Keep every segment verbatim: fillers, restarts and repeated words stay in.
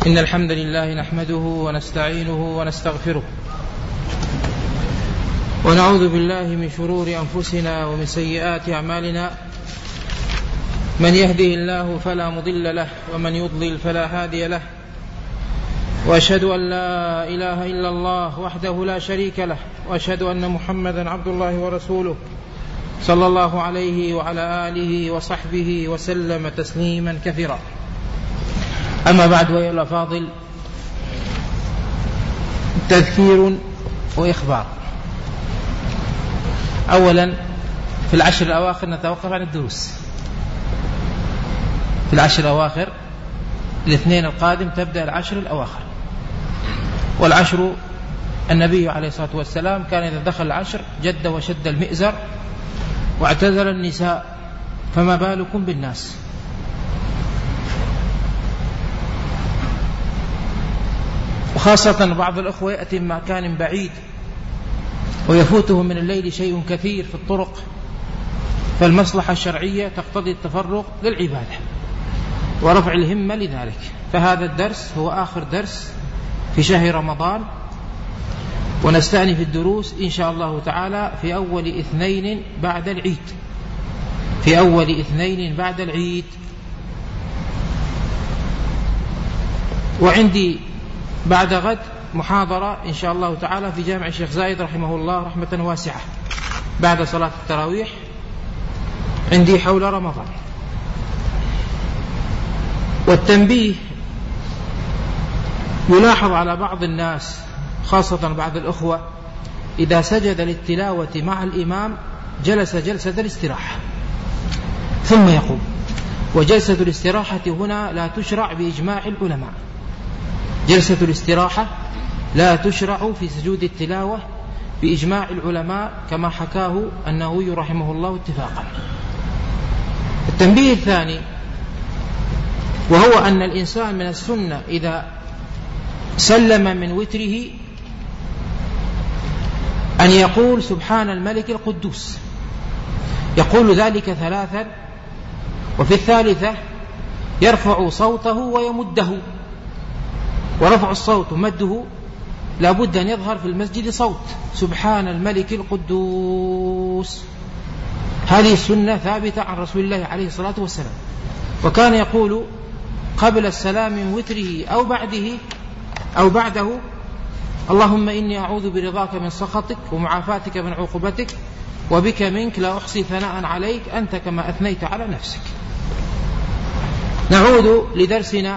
إن الحمد لله نحمده ونستعينه ونستغفره ونعوذ بالله من شرور أنفسنا ومن سيئات أعمالنا. من يهده الله فلا مضل له ومن يضلل فلا هادي له، وأشهد أن لا إله إلا الله وحده لا شريك له، وأشهد أن محمدا عبد الله ورسوله صلى الله عليه وعلى آله وصحبه وسلم تسليما كثيرا. أما بعد، ويا الأفاضل، تذكير وإخبار. أولا، في العشر الأواخر نتوقف عن الدروس. في العشر الأواخر الاثنين القادم تبدأ العشر الأواخر، والعشر النبي عليه الصلاة والسلام كان إذا دخل العشر جد وشد المئزر واعتزل النساء، فما بالكم بالناس؟ وخاصة بعض الأخوة يأتي من مكان بعيد ويفوته من الليل شيء كثير في الطرق، فالمصلحة الشرعية تقتضي التفرغ للعبادة ورفع الهمة لذلك. فهذا الدرس هو آخر درس في شهر رمضان، ونستأنف الدروس إن شاء الله تعالى في أول اثنين بعد العيد في أول اثنين بعد العيد وعندي بعد غد محاضرة إن شاء الله تعالى في جامع الشيخ زايد رحمه الله رحمة واسعة بعد صلاة التراويح عندي حول رمضان. والتنبيه يلاحظ على بعض الناس خاصة بعض الأخوة إذا سجد للتلاوة مع الإمام جلس جلسة الاستراحة ثم يقوم، وجلسة الاستراحة هنا لا تشرع بإجماع العلماء. جلسة الاستراحة لا تشرع في سجود التلاوة بإجماع العلماء كما حكاه النووي رحمه الله اتفاقا. التنبيه الثاني وهو أن الإنسان من السنة إذا سلم من وتره أن يقول سبحان الملك القدوس، يقول ذلك ثلاثا، وفي الثالثة يرفع صوته ويمده. ورفع الصوت مده لا بد أن يظهر في المسجد صوت سبحان الملك القدوس. هذه السنة ثابتة عن رسول الله عليه الصلاة والسلام، وكان يقول قبل السلام من وتره أو بعده أو بعده اللهم إني أعوذ برضاك من سخطك ومعافاتك من عقوبتك وبك منك لا أحصي ثناء عليك أنت كما أثنيت على نفسك. نعود لدرسنا.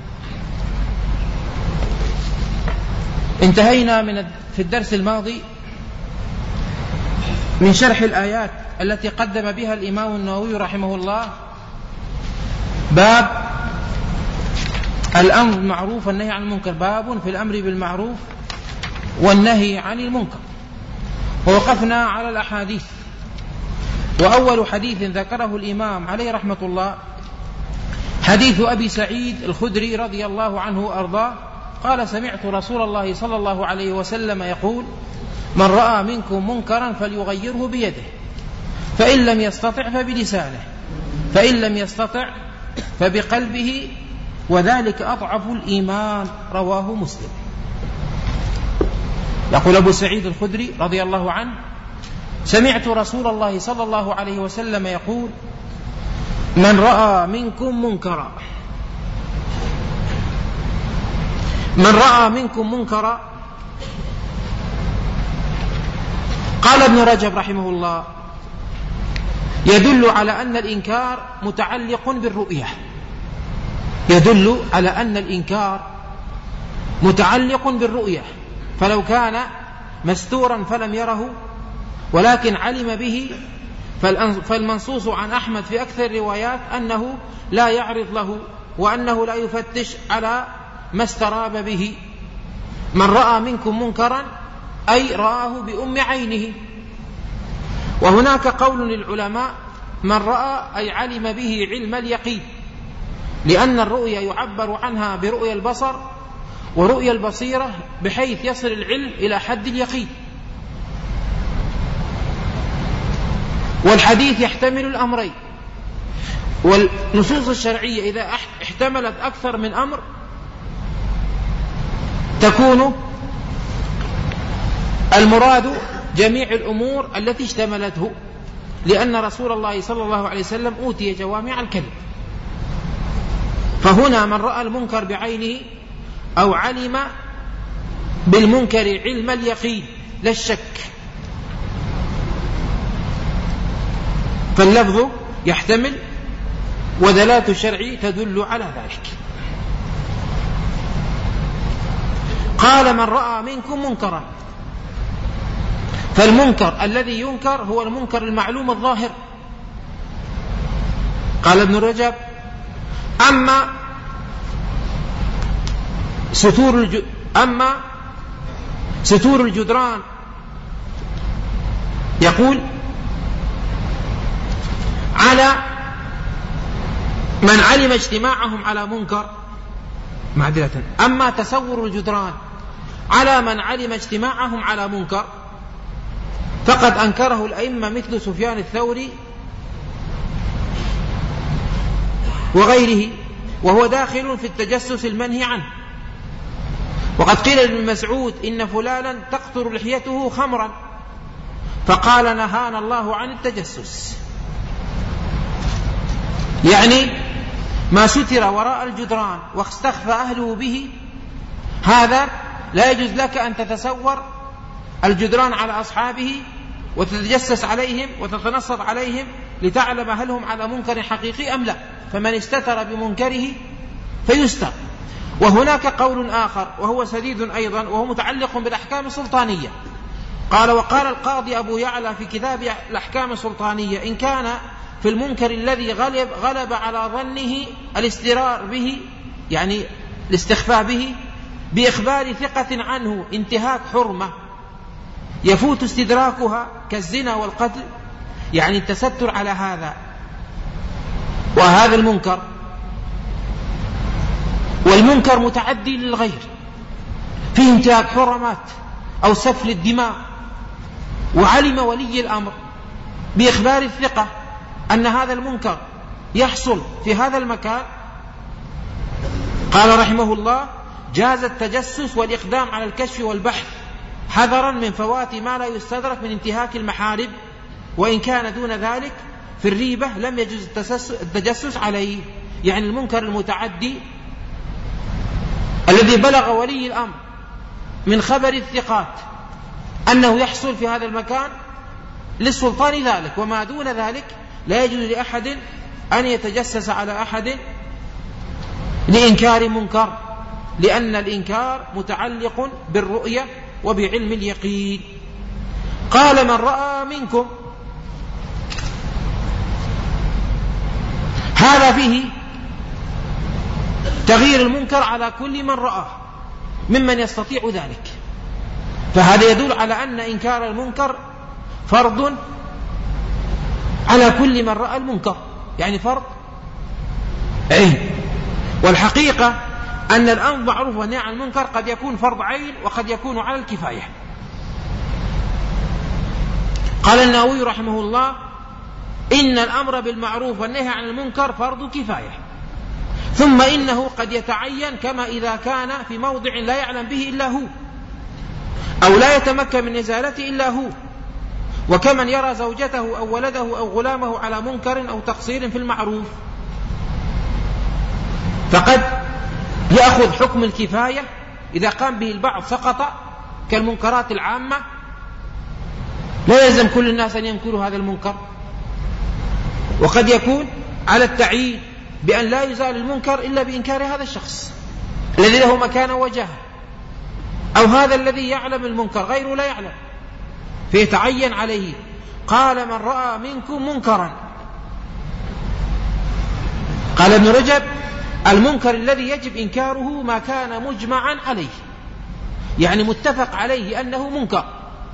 انتهينا من في الدرس الماضي من شرح الآيات التي قدم بها الإمام النووي رحمه الله باب الأمر بالمعروف والنهي عن المنكر، باب في الأمر بالمعروف والنهي عن المنكر. ووقفنا على الأحاديث، وأول حديث ذكره الإمام عليه رحمة الله حديث أبي سعيد الخدري رضي الله عنه وأرضاه قال سمعت رسول الله صلى الله عليه وسلم يقول من رأى منكم منكرا فليغيره بيده، فإن لم يستطع فبلسانه، فإن لم يستطع فبقلبه، وذلك أضعف الإيمان. رواه مسلم. يقول أبو سعيد الخدري رضي الله عنه سمعت رسول الله صلى الله عليه وسلم يقول من رأى منكم منكرا من رأى منكم منكرا قال ابن رجب رحمه الله يدل على أن الإنكار متعلق بالرؤية يدل على أن الإنكار متعلق بالرؤية فلو كان مستورا فلم يره ولكن علم به، فالمنصوص عن أحمد في أكثر الروايات أنه لا يعرض له وأنه لا يفتش على ما استراب به. من رأى منكم منكرا أي رآه بأم عينه. وهناك قول للعلماء من رأى أي علم به علم اليقين، لأن الرؤيا يعبر عنها برؤيا البصر ورؤيا البصيرة بحيث يصل العلم إلى حد اليقين. والحديث يحتمل الأمرين، والنصوص الشرعية إذا احتملت أكثر من أمر تكون المراد جميع الأمور التي اشتملته، لأن رسول الله صلى الله عليه وسلم أوتي جوامع الكلم. فهنا من رأى المنكر بعينه أو علم بالمنكر علم اليقين لا الشك، فاللفظ يحتمل ودلالة الشرع تدل على ذلك. قال من رأى منكم منكرا، فالمنكر الذي ينكر هو المنكر المعلوم الظاهر. قال ابن رجب: أما ستور الج... أما ستور الجدران، يقول على من علم اجتماعهم على منكر، معذرة، أما تسور الجدران على من علم اجتماعهم على منكر فقد أنكره الأئمة مثل سفيان الثوري وغيره، وهو داخل في التجسس المنهي عنه. وقد قيل لابن مسعود: إن فلانا تقطر لحيته خمرا، فقال: نهانا الله عن التجسس. يعني ما ستر وراء الجدران واستخفى أهله به، هذا لا يجوز لك أن تتسور الجدران على أصحابه وتتجسس عليهم وتتنصب عليهم لتعلم هل هم على منكر حقيقي أم لا، فمن استتر بمنكره فيستر. وهناك قول آخر وهو سديد أيضا، وهو متعلق بالأحكام السلطانية. قال: وقال القاضي أبو يعلى في كتاب الأحكام السلطانية: إن كان في المنكر الذي غلب, غلب على ظنه الاسترار به، يعني الاستخفاء به، بإخبار ثقة عنه انتهاك حرمة يفوت استدراكها كالزنا والقتل، يعني التستر على هذا وهذا المنكر، والمنكر متعدي للغير فيه انتهاك حرمات أو سفل الدماء، وعلم ولي الأمر بإخبار الثقة أن هذا المنكر يحصل في هذا المكان، قال رحمه الله: جاز التجسس والإقدام على الكشف والبحث حذرا من فوات ما لا يستدرك من انتهاك المحارم، وإن كان دون ذلك في الريبة لم يجوز التجسس عليه. يعني المنكر المتعدي الذي بلغ ولي الأمر من خبر الثقات أنه يحصل في هذا المكان للسلطان ذلك، وما دون ذلك لا يجوز لأحد أن يتجسس على أحد لإنكار منكر، لأن الإنكار متعلق بالرؤية وبعلم اليقين. قال: من رأى منكم، هذا فيه تغيير المنكر على كل من رآه ممن يستطيع ذلك، فهذا يدل على أن إنكار المنكر فرض على كل من رأى المنكر، يعني فرض عين. والحقيقة أن الأمر معروف والنهي عن المنكر قد يكون فرض عين وقد يكون على الكفاية. قال النووي رحمه الله: إن الأمر بالمعروف والنهي عن المنكر فرض كفاية، ثم إنه قد يتعين كما إذا كان في موضع لا يعلم به إلا هو، أو لا يتمكن من إزالته إلا هو، وكمن يرى زوجته أو ولده أو غلامه على منكر أو تقصير في المعروف، فقد يأخذ حكم الكفاية إذا قام به البعض سقط كالمنكرات العامة، لا يلزم كل الناس أن ينكروا هذا المنكر. وقد يكون على التعيين بأن لا يزال المنكر إلا بإنكار هذا الشخص الذي له مكان وجهه، أو هذا الذي يعلم المنكر غيره لا يعلم فيتعين عليه. قال: من رأى منكم منكرا، قال ابن رجب: المنكر الذي يجب إنكاره ما كان مجمعا عليه، يعني متفق عليه أنه منكر.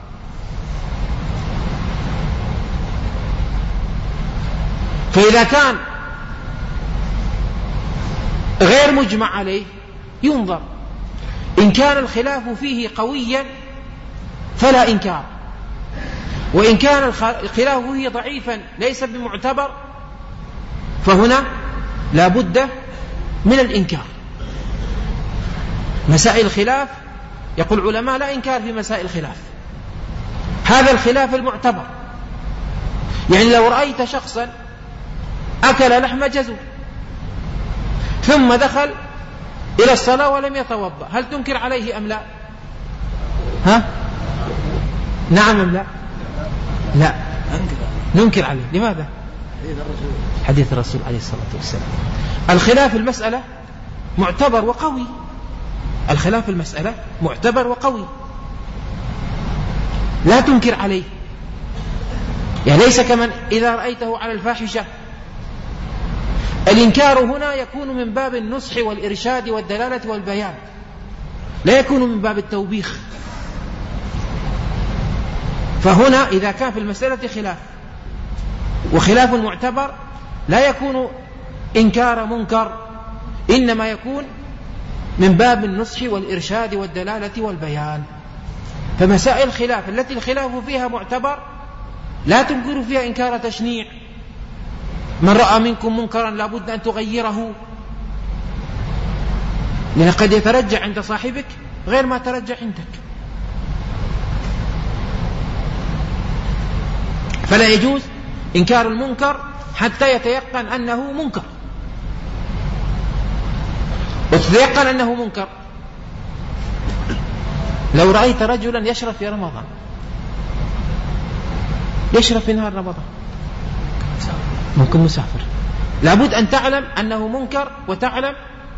فإذا كان غير مجمع عليه ينظر، إن كان الخلاف فيه قويا فلا إنكار، وإن كان الخلاف فيه ضعيفا ليس بمعتبر فهنا لا بد من الإنكار. مسائل الخلاف يقول العلماء لا إنكار في مسائل الخلاف، هذا الخلاف المعتبر. يعني لو رأيت شخصا أكل لحم جزور ثم دخل إلى الصلاة ولم يتوضأ، هل تنكر عليه أم لا؟ ها؟ نعم أم لا؟ لا ننكر عليه. لماذا؟ حديث الرسول عليه الصلاة والسلام. الخلاف المسألة معتبر وقوي، الخلاف المسألة معتبر وقوي، لا تنكر عليه. يعني ليس كمن إذا رأيته على الفاحشة. الإنكار هنا يكون من باب النصح والإرشاد والدلالة والبيان، لا يكون من باب التوبيخ. فهنا إذا كان في المسألة خلاف وخلاف معتبر لا يكون إنكار منكر، إنما يكون من باب النصح والإرشاد والدلالة والبيان. فمسائل الخلاف التي الخلاف فيها معتبر لا تنكر فيها إنكار تشنيع. من رأى منكم منكرا لابد أن تغيره، لأن قد يترجع عند صاحبك غير ما ترجع عندك. فلا يجوز إنكار المنكر حتى يتيقن أنه منكر، وتتيقن أنه منكر. لو رأيت رجلا يشرب في رمضان، يشرب في نهار رمضان، ممكن مسافر، لابد أن تعلم أنه منكر وتعلم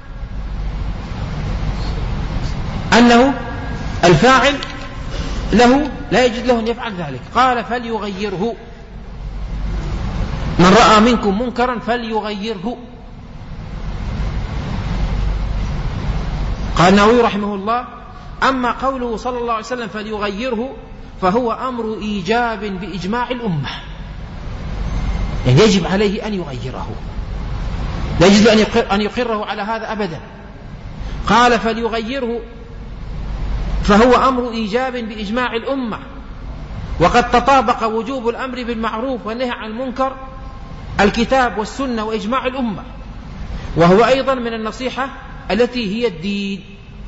أنه الفاعل له لا يجوز له أن يفعل ذلك. قال فليغيره، من رأى منكم منكرا فليغيره. قال النووي رحمه الله: أما قوله صلى الله عليه وسلم فليغيره فهو أمر إيجاب بإجماع الأمة، يعني يجب عليه أن يغيره، لا يجوز أن يقره على هذا أبدا. قال فليغيره فهو أمر إيجاب بإجماع الأمة، وقد تطابق وجوب الأمر بالمعروف والنهي عن المنكر الكتاب والسنة وإجماع الأمة، وهو أيضا من النصيحة التي هي الدين.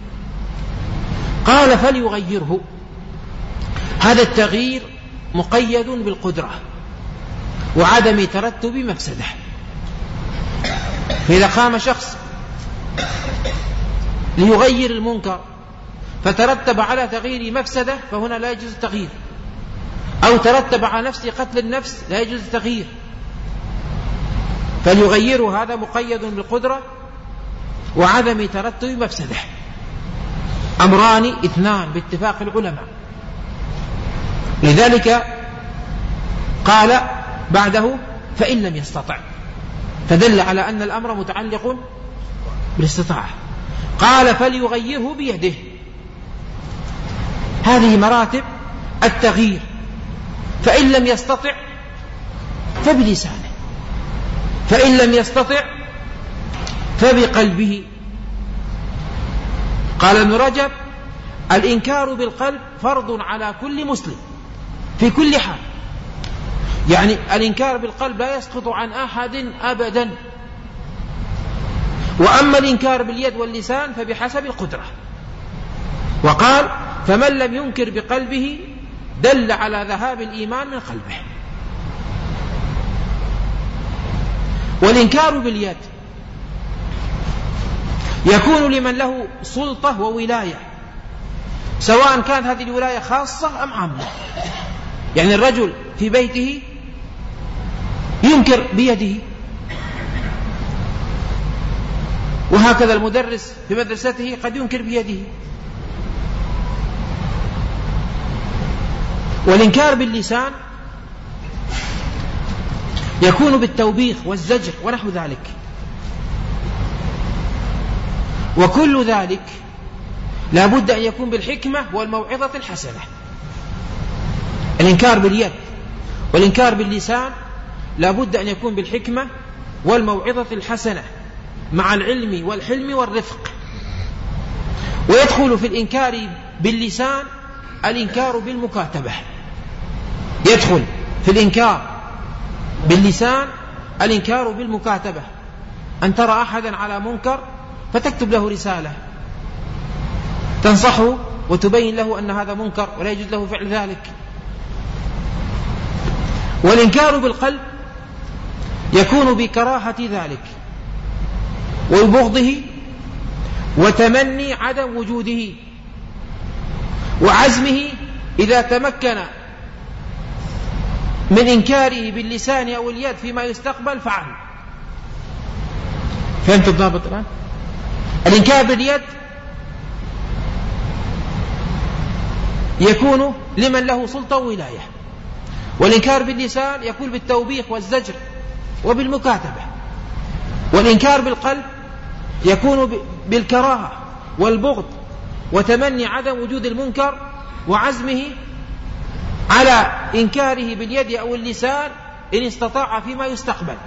قال فليغيره، هذا التغيير مقيد بالقدرة وعدم ترتب مفسده. فإذا قام شخص ليغير المنكر فترتب على تغيير مفسده فهنا لا يجوز التغيير، أو ترتب على نفس قتل النفس لا يجوز التغيير. فليغيره هذا مقيد بالقدرة وعدم ترتب مفسده، أمران اثنان باتفاق العلماء. لذلك قال بعده فإن لم يستطع، فدل على أن الأمر متعلق بالاستطاعة. قال فليغيره بيده، هذه مراتب التغيير. فإن لم يستطع فبلسانه، فإن لم يستطع فبقلبه. قال ابن رجب: الإنكار بالقلب فرض على كل مسلم في كل حال، يعني الإنكار بالقلب لا يسقط عن أحد أبدا. وأما الإنكار باليد واللسان فبحسب القدرة. وقال: فمن لم ينكر بقلبه دل على ذهاب الإيمان من قلبه. والإنكار باليد يكون لمن له سلطة وولاية، سواء كانت هذه الولاية خاصة أم عامة. يعني الرجل في بيته ينكر بيده، وهكذا المدرس في مدرسته قد ينكر بيده. والإنكار باللسان يكون بالتوبيخ والزجر ونحو ذلك، وكل ذلك لا بد أن يكون بالحكمة والموعظة الحسنة. الإنكار باليد والإنكار باللسان لا بد أن يكون بالحكمة والموعظة الحسنة مع العلم والحلم والرفق. ويدخل في الإنكار باللسان الإنكار بالمكاتبة، يدخل في الإنكار باللسان الإنكار بالمكاتبة، أن ترى أحدا على منكر فتكتب له رسالة تنصحه وتبين له أن هذا منكر ولا يجوز له فعل ذلك. والإنكار بالقلب يكون بكراهة ذلك وبغضه وتمني عدم وجوده وعزمه إذا تمكن من إنكاره باللسان أو اليد فيما يستقبل فعل. فهمت الضابط الآن؟ الإنكار باليد يكون لمن له سلطة وولاية، والإنكار باللسان يكون بالتوبيخ والزجر وبالمكاتبة، والإنكار بالقلب يكون بالكراهة والبغض وتمني عدم وجود المنكر وعزمه على إنكاره باليد أو اللسان إن استطاع فيما يستقبل.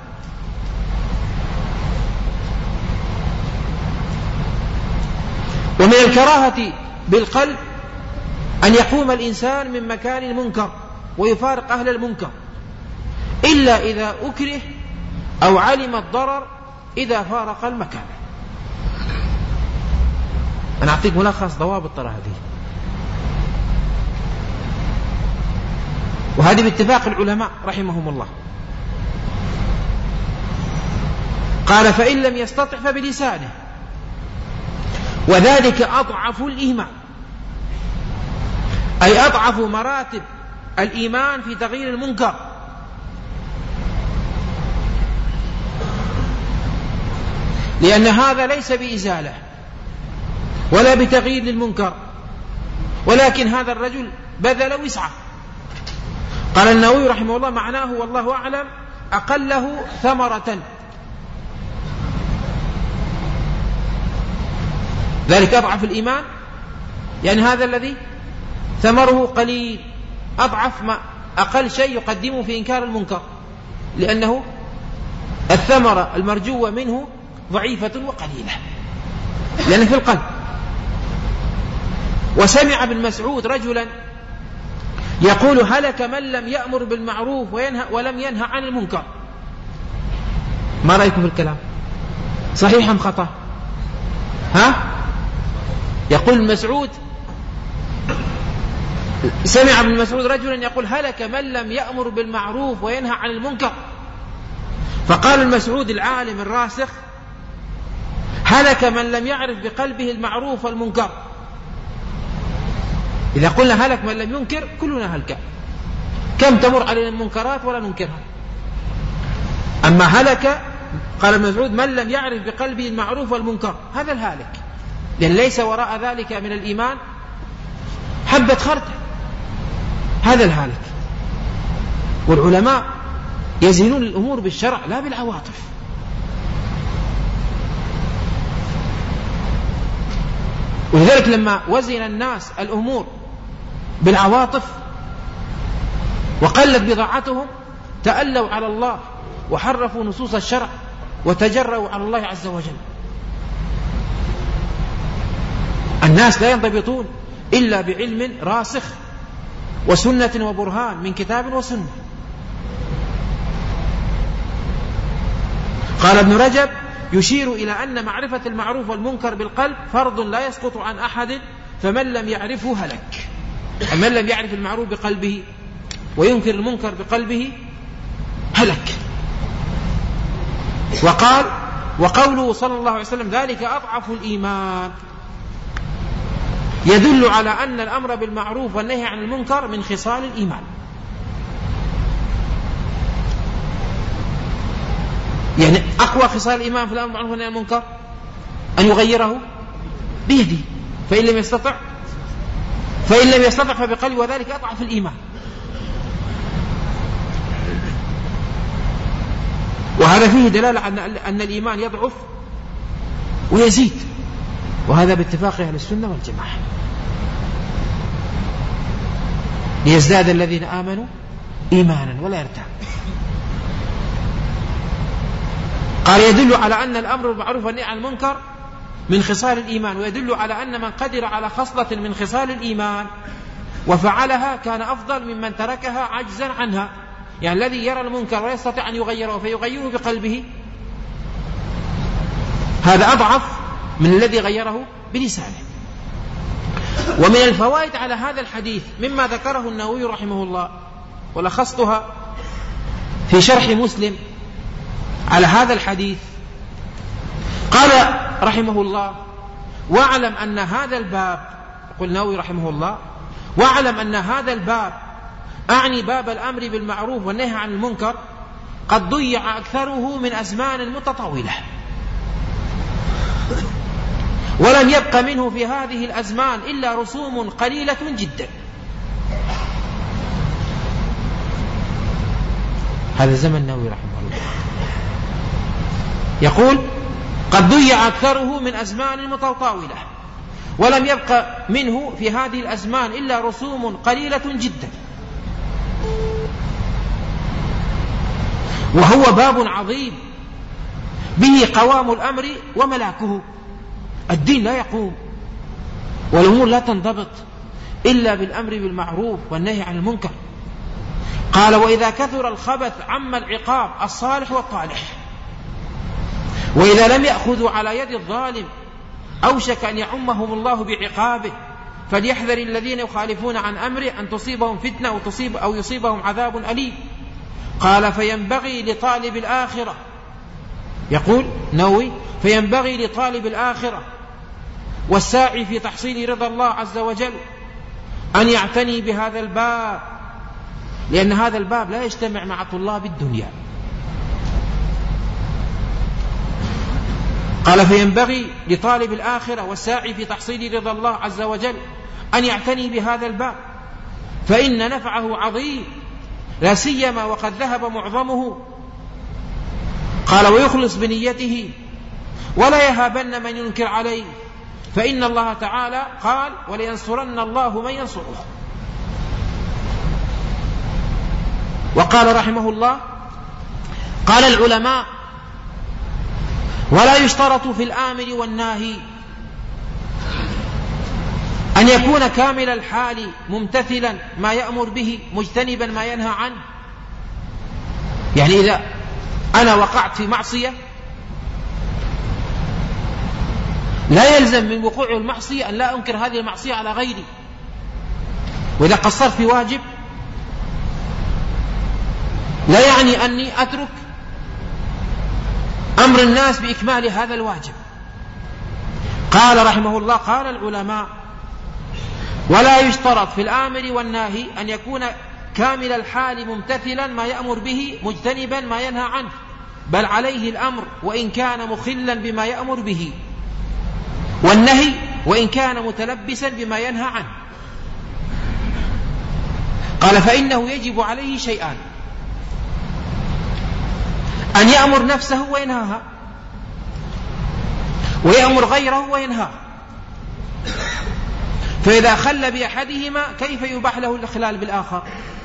ومن الكراهة بالقلب أن يقوم الإنسان من مكان المنكر ويفارق أهل المنكر إلا إذا أكره أو علم الضرر إذا فارق المكان. أنا أعطيك ملخص ضوابط ترى هذه، وهذه باتفاق العلماء رحمهم الله. قال: فإن لم يستطع فبلسانه، وذلك أضعف الإيمان، أي أضعف مراتب الإيمان في تغيير المنكر. لأن هذا ليس بإزالة ولا بتغيير للمنكر، ولكن هذا الرجل بذل وسعه. قال النووي رحمه الله: معناه والله أعلم أقله ثمرة، ذلك أضعف الإيمان، يعني هذا الذي ثمره قليل، أضعف ما أقل شيء يقدمه في إنكار المنكر، لأنه الثمرة المرجوة منه ضعيفة وقليلة، لأنه في القلب. وسمع ابن مسعود رجلا يقول: هلك من لم يأمر بالمعروف وينهى ولم ينهى عن المنكر. ما رأيكم في الكلام؟ صحيح أم خطأ؟ ها؟ يقول مسعود، سمع ابن مسعود رجلا يقول: هلك من لم يأمر بالمعروف وينهى عن المنكر. فقال المسعود العالم الراسخ: هلك من لم يعرف بقلبه المعروف والمنكر. إذا قلنا هلك من لم ينكر كلنا هلك، كم تمر علينا المنكرات ولا ننكرها. أما هلك قال ابن مسعود من لم يعرف بقلبه المعروف والمنكر، هذا الهالك، لأن ليس وراء ذلك من الإيمان حبة خردل، هذا الهالك. والعلماء يزينون الأمور بالشرع لا بالعواطف. ولذلك لما وزن الناس الأمور بالعواطف وقلت بضاعتهم تألوا على الله وحرفوا نصوص الشرع وتجرؤوا على الله عز وجل. الناس لا ينضبطون إلا بعلم راسخ وسنة وبرهان من كتاب وسنة. قال ابن رجب: يشير إلى أن معرفة المعروف والمنكر بالقلب فرض لا يسقط عن أحد، فمن لم يعرفه هلك. من لم يعرف المعروف بقلبه وينكر المنكر بقلبه هلك. وقال: وقوله صلى الله عليه وسلم ذلك أضعف الإيمان، يدل على أن الأمر بالمعروف والنهي عن المنكر من خصال الإيمان. يعني أقوى خصال الإيمان في الأمر بالمعروف والنهي عن المنكر أن يغيره بيده، فإن لم يستطع فإن لم يستطع فبقلبه، وذلك أضعف الإيمان. وهذا فيه دلالة على أن الإيمان يضعف ويزيد، وهذا باتفاق أهل السنة والجماعة. ليزداد الذين آمنوا إيمانا ولا يرتاب. قال: يدل على أن الأمر بالمعروف والنهي عن المنكر من خصال الإيمان، ويدل على أن من قدر على خصلة من خصال الإيمان وفعلها كان أفضل ممن تركها عجزا عنها. يعني الذي يرى المنكر ولا يستطيع أن يغيره فيغيره بقلبه، هذا أضعف من الذي غيره بلسانه. ومن الفوائد على هذا الحديث مما ذكره النووي رحمه الله، ولخصتها في شرح مسلم على هذا الحديث، قال رحمه الله: واعلم أن هذا الباب، يقول النووي رحمه الله: واعلم أن هذا الباب، أعني باب الأمر بالمعروف والنهي عن المنكر، قد ضيع أكثره من أزمان متطاولة، ولم يبق منه في هذه الأزمان إلا رسوم قليلة جدا. هذا زمن النووي رحمه الله يقول: قد ضيع أكثره من أزمان متطاولة، ولم يبق منه في هذه الأزمان إلا رسوم قليلة جدا، وهو باب عظيم به قوام الأمر وملاكه. الدين لا يقوم والأمور لا تنضبط إلا بالأمر بالمعروف والنهي عن المنكر. قال: وإذا كثر الخبث عم العقاب الصالح والطالح، وإذا لم يأخذوا على يد الظالم أوشك أن يعمهم الله بعقابه، فليحذر الذين يخالفون عن أمره أن تصيبهم فتنة أو, تصيب أو يصيبهم عذاب أليم. قال: فينبغي لطالب الآخرة، يقول نووي: فينبغي لطالب الآخرة والساعي في تحصيل رضا الله عز وجل أن يعتني بهذا الباب، لأن هذا الباب لا يجتمع مع طلاب الدنيا. قال: فينبغي لطالب الآخرة والساعي في تحصيل رضا الله عز وجل أن يعتني بهذا الباب، فإن نفعه عظيم، لا سيما وقد ذهب معظمه. قال: ويخلص بنيته ولا يهابن من ينكر عليه، فإن الله تعالى قال: ولينصرن الله من ينصره. وقال رحمه الله: قال العلماء: ولا يشترط في الآمر والناهي أن يكون كامل الحال ممتثلا ما يأمر به مجتنبا ما ينهى عنه. يعني إذا أنا وقعت في معصية لا يلزم من وقوع المعصية أن لا أنكر هذه المعصية على غيري، وإذا قصرت في واجب لا يعني أني أترك أمر الناس بإكمال هذا الواجب. قال رحمه الله: قال العلماء: ولا يشترط في الآمر والناهي أن يكون كامل الحال ممتثلا ما يأمر به مجتنبا ما ينهى عنه، بل عليه الأمر وإن كان مخلا بما يأمر به، والنهي وإن كان متلبسا بما ينهى عنه. قال: فإنه يجب عليه شيئان: أن يأمر نفسه وينهاها، ويأمر غيره وينهاه. فإذا خل بأحدهما كيف يباح له الإخلال بالآخر؟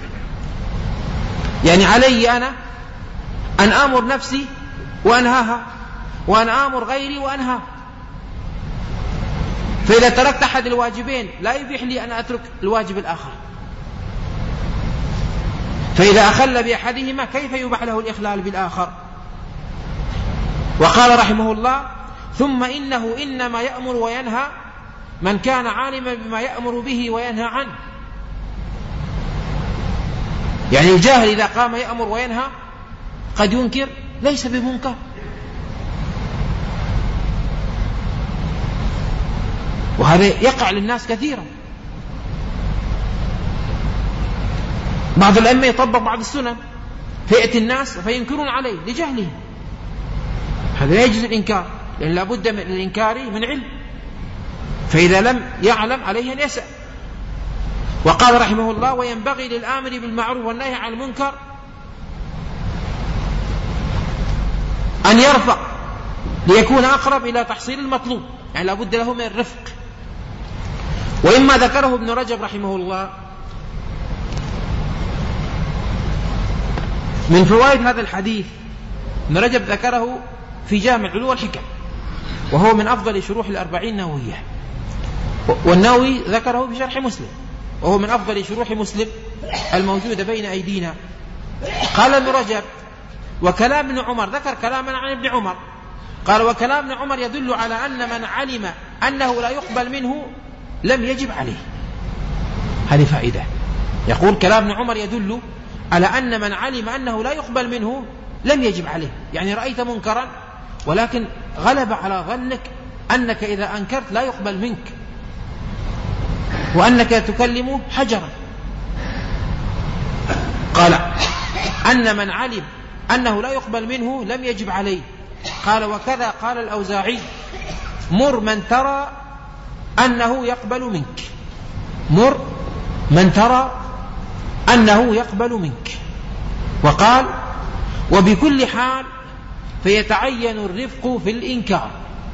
يعني علي أنا أن آمر نفسي وأنهاها، وأن آمر غيري وأنهاه. فإذا تركت أحد الواجبين لا يبيح لي أن أترك الواجب الآخر. فإذا أخل بأحدهما كيف يباح له الإخلال بالآخر؟ وقال رحمه الله: ثم إنه إنما يأمر وينهى من كان عالما بما يأمر به وينهى عنه. يعني الجاهل إذا قام يأمر وينهى قد ينكر ليس بمنكر. وهذا يقع للناس كثيرا. بعض الأئمة يطبق بعض السنن فيأتي الناس فينكرون عليه لجهله، هذا لا يجوز الإنكار، لأن لابد من الإنكار من علم، فإذا لم يعلم عليه أن يسأل. وقال رحمه الله: وينبغي للآمر بالمعروف والنهي عن المنكر أن يرفق ليكون أقرب إلى تحصيل المطلوب، يعني لابد له من الرفق. وإما ذكره ابن رجب رحمه الله من فوائد هذا الحديث، ابن رجب ذكره في جامع العلوم والحكم، وهو من أفضل شروح الأربعين النووية، والنووي ذكره في شرح مسلم، وهو من أفضل شروح مسلم الموجودة بين أيدينا. قال ابن رجب: وكلام ابن عمر، ذكر كلاما عن ابن عمر، قال: وكلام ابن عمر يدل على أن من علم أنه لا يقبل منه لم يجب عليه. هذه فائدة. يقول كلام ابن عمر يدل على أن من علم أنه لا يقبل منه لم يجب عليه. يعني رأيت منكرا ولكن غلب على ظنك أنك إذا أنكرت لا يقبل منك وأنك تكلم حجرا. قال أن من علم أنه لا يقبل منه لم يجب عليه. قال وكذا قال الأوزاعي مر من ترى أنه يقبل منك، مر من ترى أنه يقبل منك. وقال وبكل حال فيتعين الرفق في الإنكار.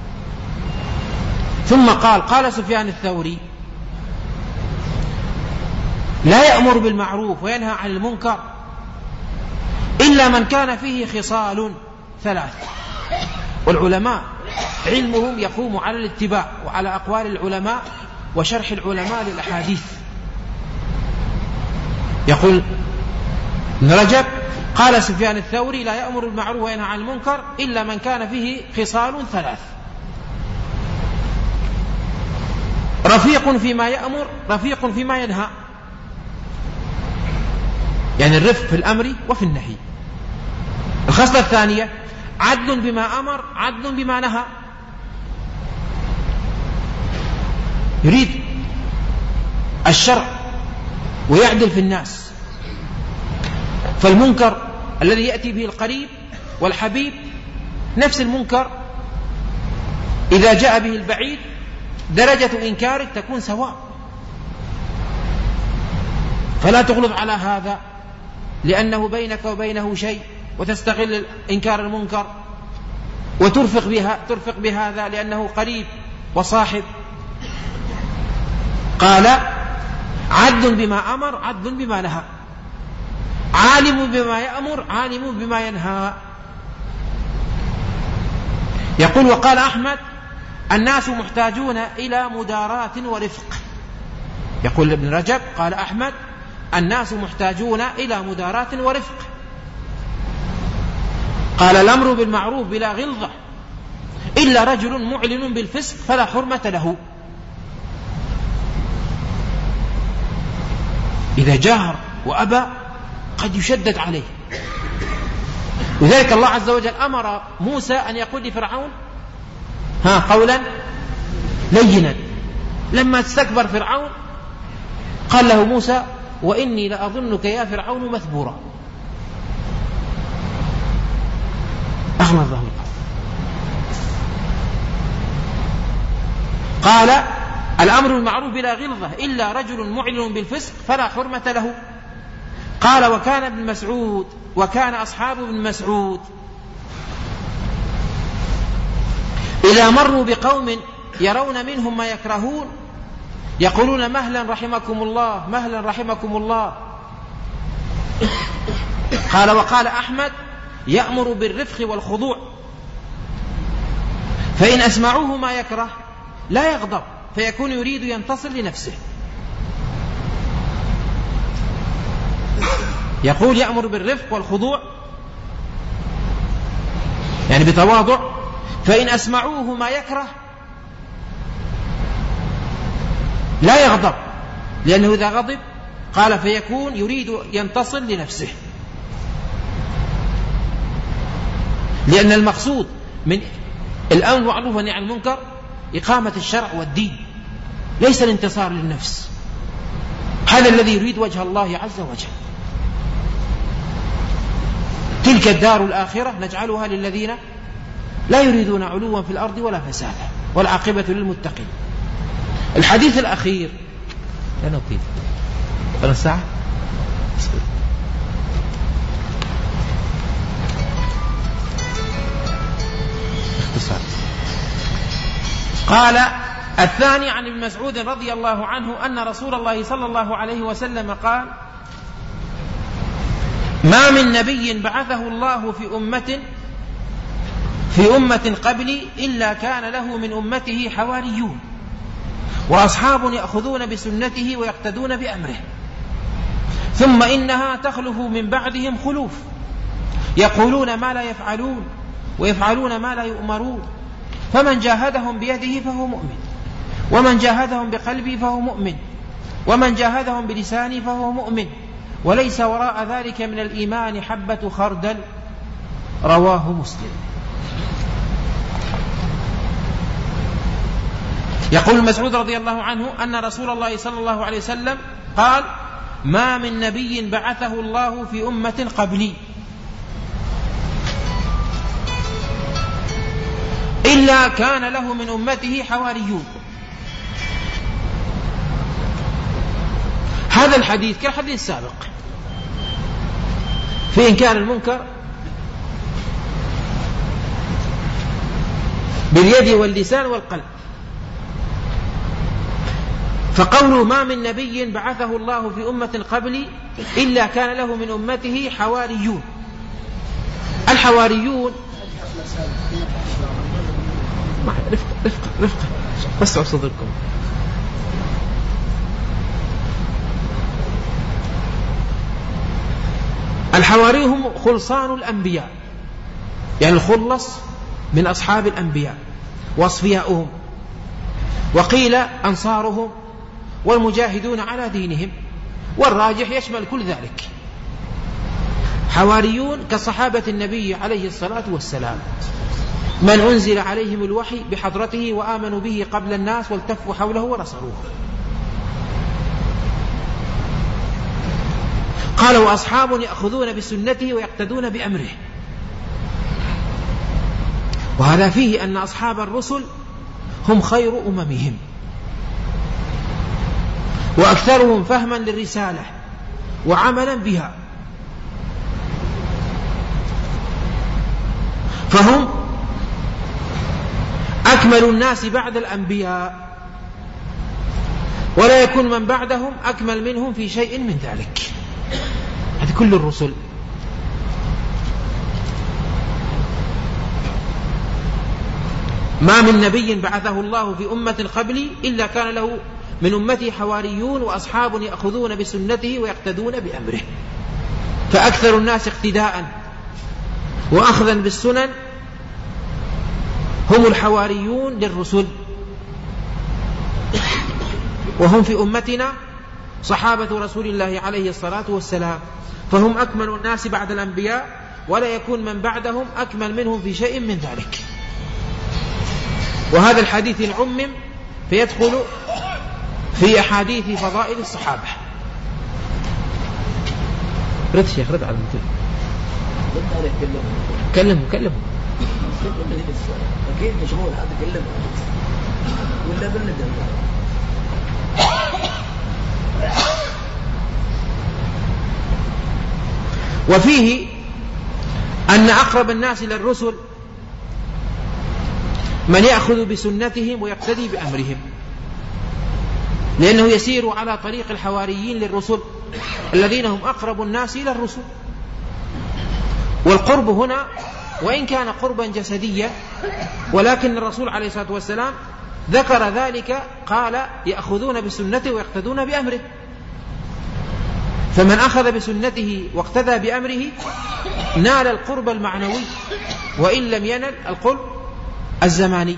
ثم قال قال سفيان الثوري لا يأمر بالمعروف وينهى عن المنكر إلا من كان فيه خصال ثلاث. والعلماء علمهم يقوم على الاتباع وعلى أقوال العلماء وشرح العلماء للأحاديث. يقول ابن رجب قال سفيان الثوري لا يأمر بالمعروف وينهى عن المنكر إلا من كان فيه خصال ثلاث: رفيق فيما يأمر، رفيق فيما ينهى، يعني الرفق في الأمر وفي النهي. الخصلة الثانية عدل بما أمر، عدل بما نهى. يريد الشرع ويعدل في الناس، فالمنكر الذي يأتي به القريب والحبيب نفس المنكر إذا جاء به البعيد درجة إنكارك تكون سواء. فلا تغلظ على هذا لأنه بينك وبينه شيء وتستغل إنكار المنكر وترفق بها ترفق بهذا لأنه قريب وصاحب. قال عدل بما أمر، عدل بما نهى، عالم بما يأمر، عالم بما ينهى. يقول وقال أحمد الناس محتاجون إلى مداراة ورفق. يقول ابن رجب قال أحمد الناس محتاجون إلى مداراة ورفق. قال الأمر بالمعروف بلا غلظة إلا رجل معلن بالفسق فلا حرمة له. إذا جاهر وأبى قد يشدد عليه. وذلك الله عز وجل أمر موسى أن يقول لفرعون ها قولا لينا. لما استكبر فرعون قال له موسى وإني لأظنك يا فرعون مثبورا. أغلظ له القول. قال الأمر بالمعروف بلا غلظة إلا رجل معلن بالفسق فلا حرمة له. قال وكان ابن مسعود وكان أصحاب ابن مسعود إذا مروا بقوم يرون منهم ما يكرهون يقولون مهلا رحمكم الله، مهلا رحمكم الله. قال وقال أحمد يأمر بالرفق والخضوع، فإن أسمعوه ما يكره لا يغضب فيكون يريد ينتصر لنفسه. يقول يأمر بالرفق والخضوع يعني بتواضع، فإن أسمعوه ما يكره لا يغضب، لأنه إذا غضب قال فيكون يريد ينتصر لنفسه. لأن المقصود من الأمر بالمعروف والنهي عن المنكر إقامة الشرع والدين، ليس الانتصار للنفس. هذا الذي يريد وجه الله عز وجل. تلك الدار الآخرة نجعلها للذين لا يريدون علوا في الأرض ولا فسادا والعاقبة للمتقين. الحديث الأخير لا نطيل بل الساعة اختصار. قال الثاني عن ابن مسعود رضي الله عنه أن رسول الله صلى الله عليه وسلم قال ما من نبي بعثه الله في أمة في أمة قبلي إلا كان له من أمته حواريون وأصحاب يأخذون بسنته ويقتدون بأمره، ثم إنها تخلف من بعدهم خلوف يقولون ما لا يفعلون ويفعلون ما لا يؤمرون، فمن جاهدهم بيده فهو مؤمن ومن جاهدهم بقلبه فهو مؤمن، ومن جاهدهم بلسانه فهو مؤمن، وليس وراء ذلك من الإيمان حبة خردل. رواه مسلم. يقول مسعود رضي الله عنه أن رسول الله صلى الله عليه وسلم قال: ما من نبي بعثه الله في أمة قبلي إلا كان له من أمته حواريون. هذا الحديث كالحديث السابق في إنكار المنكر باليد واللسان والقلب. فقوله ما من نبي بعثه الله في أمة قبلي إلا كان له من أمته حواريون. الحواريون رفق رفق رفق وسعوا صدركم. الحواري هم خلصان الأنبياء، يعني الخلص من أصحاب الأنبياء وأصفياؤهم، وقيل أنصارهم والمجاهدون على دينهم، والراجح يشمل كل ذلك. حواريون كصحابة النبي عليه الصلاة والسلام، من أنزل عليهم الوحي بحضرته وآمنوا به قبل الناس والتفوا حوله ونصروه. قال: وأصحاب يأخذون بسنته ويقتدون بأمره. وهذا فيه أن أصحاب الرسل هم خير أممهم وأكثرهم فهما للرسالة وعملا بها، فهم أكمل الناس بعد الأنبياء، ولا يكون من بعدهم أكمل منهم في شيء من ذلك. هذه كل الرسل. ما من نبي بعثه الله في أمة قبلي إلا كان له من أمته حواريون وأصحاب يأخذون بسنته ويقتدون بأمره. فأكثر الناس اقتداء وأخذا بالسنن هم الحواريون للرسل، وهم في أمتنا صحابة رسول الله عليه الصلاة والسلام، فهم أكمل الناس بعد الأنبياء، ولا يكون من بعدهم أكمل منهم في شيء من ذلك. وهذا الحديث عمم فيدخل في أحاديث فضائل الصحابة. رد شيخ، رد على المثل. كلمه كلمه أكيد مشغول هذا كلمه ولا بالندم. وفيه أن أقرب الناس إلى الرسل من يأخذ بسنتهم ويقتدي بأمرهم، لأنه يسير على طريق الحواريين للرسل الذين هم أقرب الناس إلى الرسل. والقرب هنا وإن كان قربا جسديا، ولكن الرسول عليه الصلاة والسلام ذكر ذلك، قال: يأخذون بسنته ويقتدون بأمره. فمن أخذ بسنته واقتدى بأمره نال القرب المعنوي، وإن لم ينل القرب الزماني.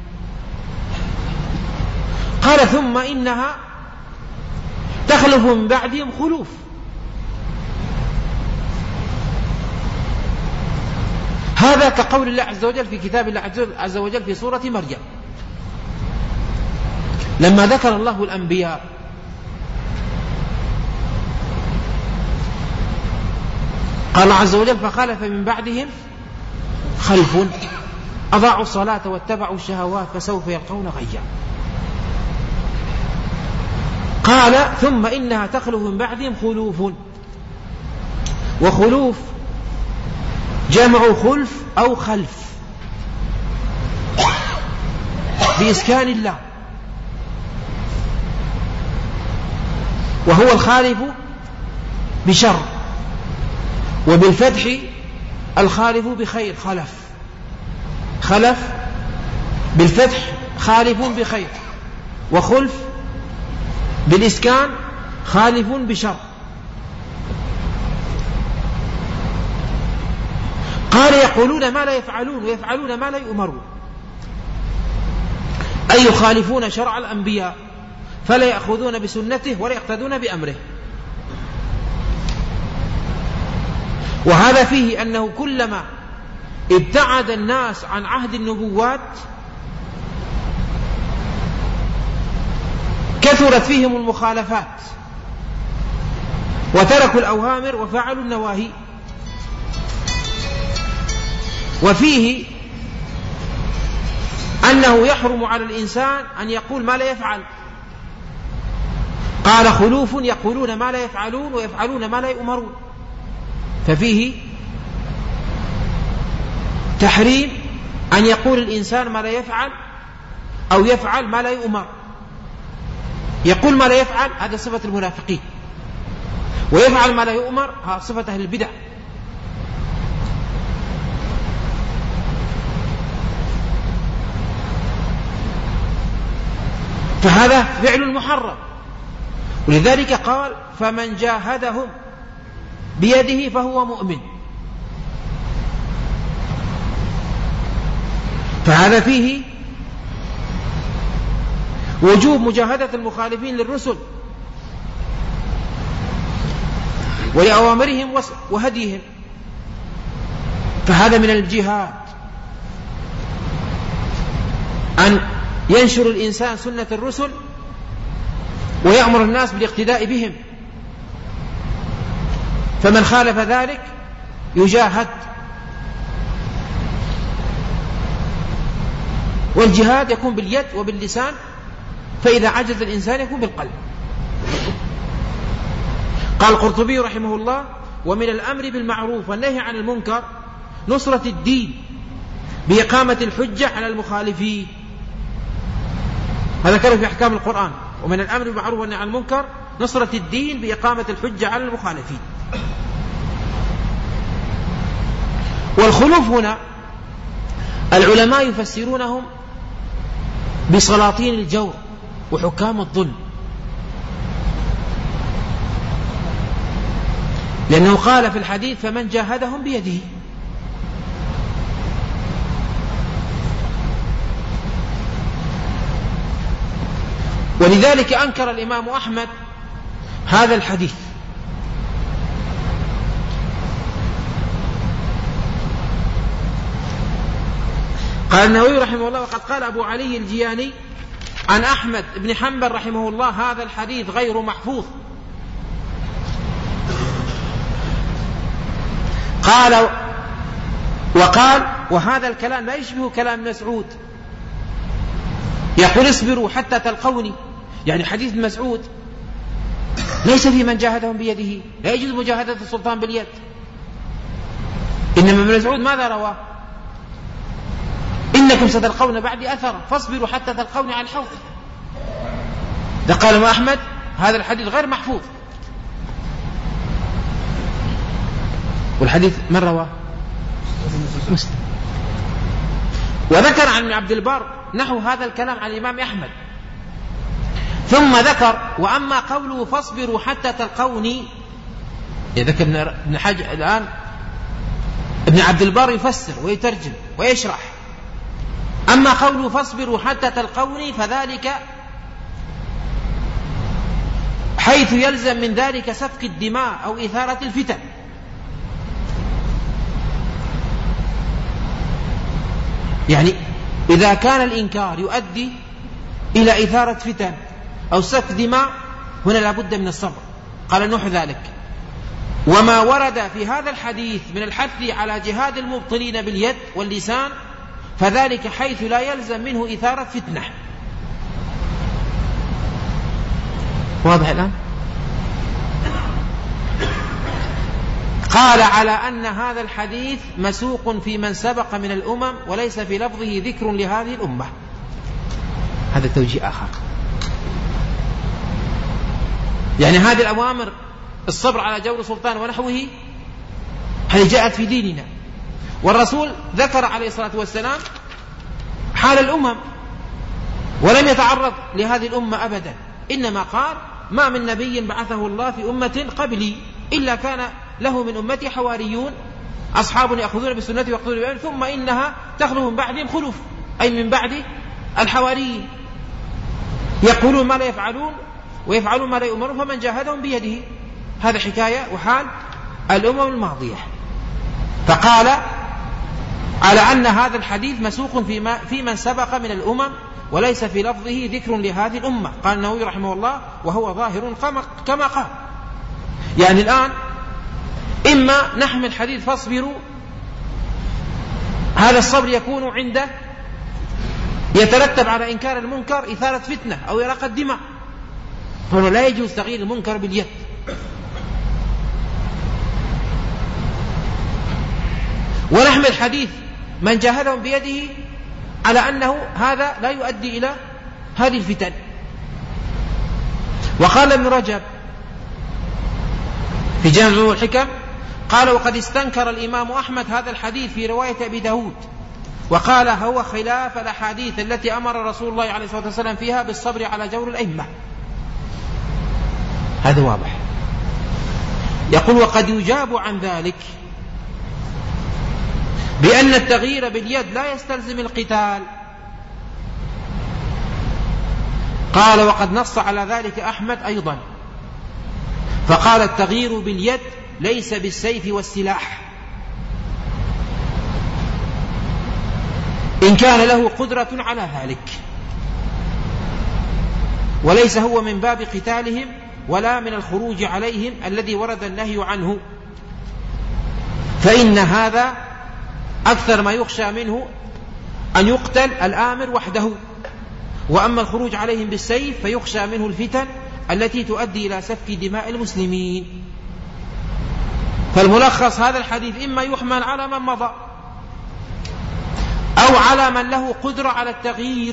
قال: ثم إنها تخلف من بعدهم خلوف. هذا كقول الله عز وجل في كتاب الله عز وجل في سورة مريم، لما ذكر الله الأنبياء قال عز وجل: فخلف من بعدهم خلف أضاعوا الصلاة واتبعوا الشهوات فسوف يلقون غيا. قال: ثم إنها تخلف من بعدهم خلوف. وخلوف جمع خلف أو خلف بإسكان الله، وهو الخالف بشر، وبالفتح الخالف بخير. خلف خلف بالفتح خالف بخير، وخلف بالإسكان خالف بشر. قال: يقولون ما لا يفعلون ويفعلون ما لا يؤمرون. أي يخالفون شرع الأنبياء فلا يأخذون بسنته ولا يقتدون بأمره. وهذا فيه أنه كلما ابتعد الناس عن عهد النبوات كثرت فيهم المخالفات وتركوا الأوامر وفعلوا النواهي. وفيه أنه يحرم على الإنسان أن يقول ما لا يفعل. قال خلوف يقولون ما لا يفعلون ويفعلون ما لا يؤمرون، ففيه تحريم أن يقول الإنسان ما لا يفعل أو يفعل ما لا يؤمر. يقول ما لا يفعل هذا صفة المنافقين، ويفعل ما لا يؤمر هذا صفة أهل البدع. فهذا فعل محرم، ولذلك قال فمن جاهدهم بيده فهو مؤمن. فهذا فيه وجوب مجاهدة المخالفين للرسل ولأوامرهم وهديهم، فهذا من الجهاد أن ينشر الإنسان سنة الرسل ويأمر الناس بالاقتداء بهم، فمن خالف ذلك يجاهد. والجهاد يكون باليد وباللسان، فإذا عجز الإنسان يكون بالقلب. قال القرطبي رحمه الله ومن الأمر بالمعروف والنهي عن المنكر نصرة الدين بإقامة الحجة على المخالفين. هذا كان في أحكام القرآن، ومن الأمر بالمعروف والنهي عن المنكر نصرة الدين بإقامة الحجة على المخالفين. والخلوف هنا العلماء يفسرونهم بسلاطين الجور وحكام الظلم، لأنه قال في الحديث فمن جاهدهم بيده. ولذلك أنكر الإمام أحمد هذا الحديث، قال النووي رحمه الله وقد قال أبو علي الجياني عن أحمد بن حنبل رحمه الله هذا الحديث غير محفوظ. قال وقال وهذا الكلام لا يشبه كلام مسعود يقول اصبروا حتى تلقوني، يعني حديث مسعود ليس في من جاهدهم بيده، لا يجوز مجاهدة السلطان باليد. إنما ابن مسعود ماذا رواه؟ إنكم ستلقون بعدي أثرا فاصبروا حتى تلقوني على الحوض. ده قال ما أحمد هذا الحديث غير محفوظ. والحديث من رواه؟ مسلم. وذكر عن ابن عبد البر نحو هذا الكلام عن الإمام أحمد، ثم ذكر وأما قوله فاصبروا حتى تلقوني، ذكر ابن حجر الآن ابن عبد البر يفسر ويترجم ويشرح. أما قوله فاصبروا حتى تلقوني فذلك حيث يلزم من ذلك سفك الدماء أو إثارة الفتن. يعني إذا كان الإنكار يؤدي إلى إثارة فتن أو سفك دماء هنا لابد من الصبر. قال نوح ذلك وما ورد في هذا الحديث من الحث على جهاد المبطلين باليد واللسان فذلك حيث لا يلزم منه إثارة فتنة. واضح الآن؟ قال على أن هذا الحديث مسوق في من سبق من الأمم وليس في لفظه ذكر لهذه الأمة. هذا توجيه آخر، يعني هذه الأوامر الصبر على جور السلطان ونحوه هذه جاءت في ديننا، والرسول ذكر عليه الصلاة والسلام حال الأمم ولم يتعرض لهذه الأمة أبدا، إنما قال ما من نبي بعثه الله في أمة قبلي إلا كان له من أمتي حواريون أصحاب يأخذون بسنتي ويقتدون بأمري ثم إنها تخلف من بعدهم خلوف، أي من بعد الحواريين يقولون ما لا يفعلون ويفعلون ما لا يؤمرون، فمن جاهدهم بيده. هذا حكاية وحال الأمم الماضية. فقال على أن هذا الحديث مسوق فيما في من سبق من الأمم وليس في لفظه ذكر لهذه الأمة. قال النووي رحمه الله وهو ظاهر كما قال. يعني الآن إما نحمل حديث فاصبروا، هذا الصبر يكون عند يترتب على إنكار المنكر إثارة فتنة أو إراقة الدماء، فهنا لا يجوز تغيير المنكر باليد. ونحمل حديث من جاهدهم بيده على أنه هذا لا يؤدي إلى هذه الفتن. وقال ابن رجب في جامع الحكم قال وقد استنكر الإمام أحمد هذا الحديث في رواية أبي داود، وقال هو خلاف الأحاديث التي أمر رسول الله عليه الصلاة والسلام فيها بالصبر على جور الأئمة. هذا واضح. يقول وقد يجاب عن ذلك بأن التغيير باليد لا يستلزم القتال. قال وقد نص على ذلك أحمد أيضا، فقال التغيير باليد ليس بالسيف والسلاح، إن كان له قدرة على ذلك، وليس هو من باب قتالهم ولا من الخروج عليهم الذي ورد النهي عنه، فإن هذا أكثر ما يخشى منه أن يقتل الآمر وحده، وأما الخروج عليهم بالسيف فيخشى منه الفتن التي تؤدي إلى سفك دماء المسلمين. فالملخص هذا الحديث إما يحمل على من مضى أو على من له قدرة على التغيير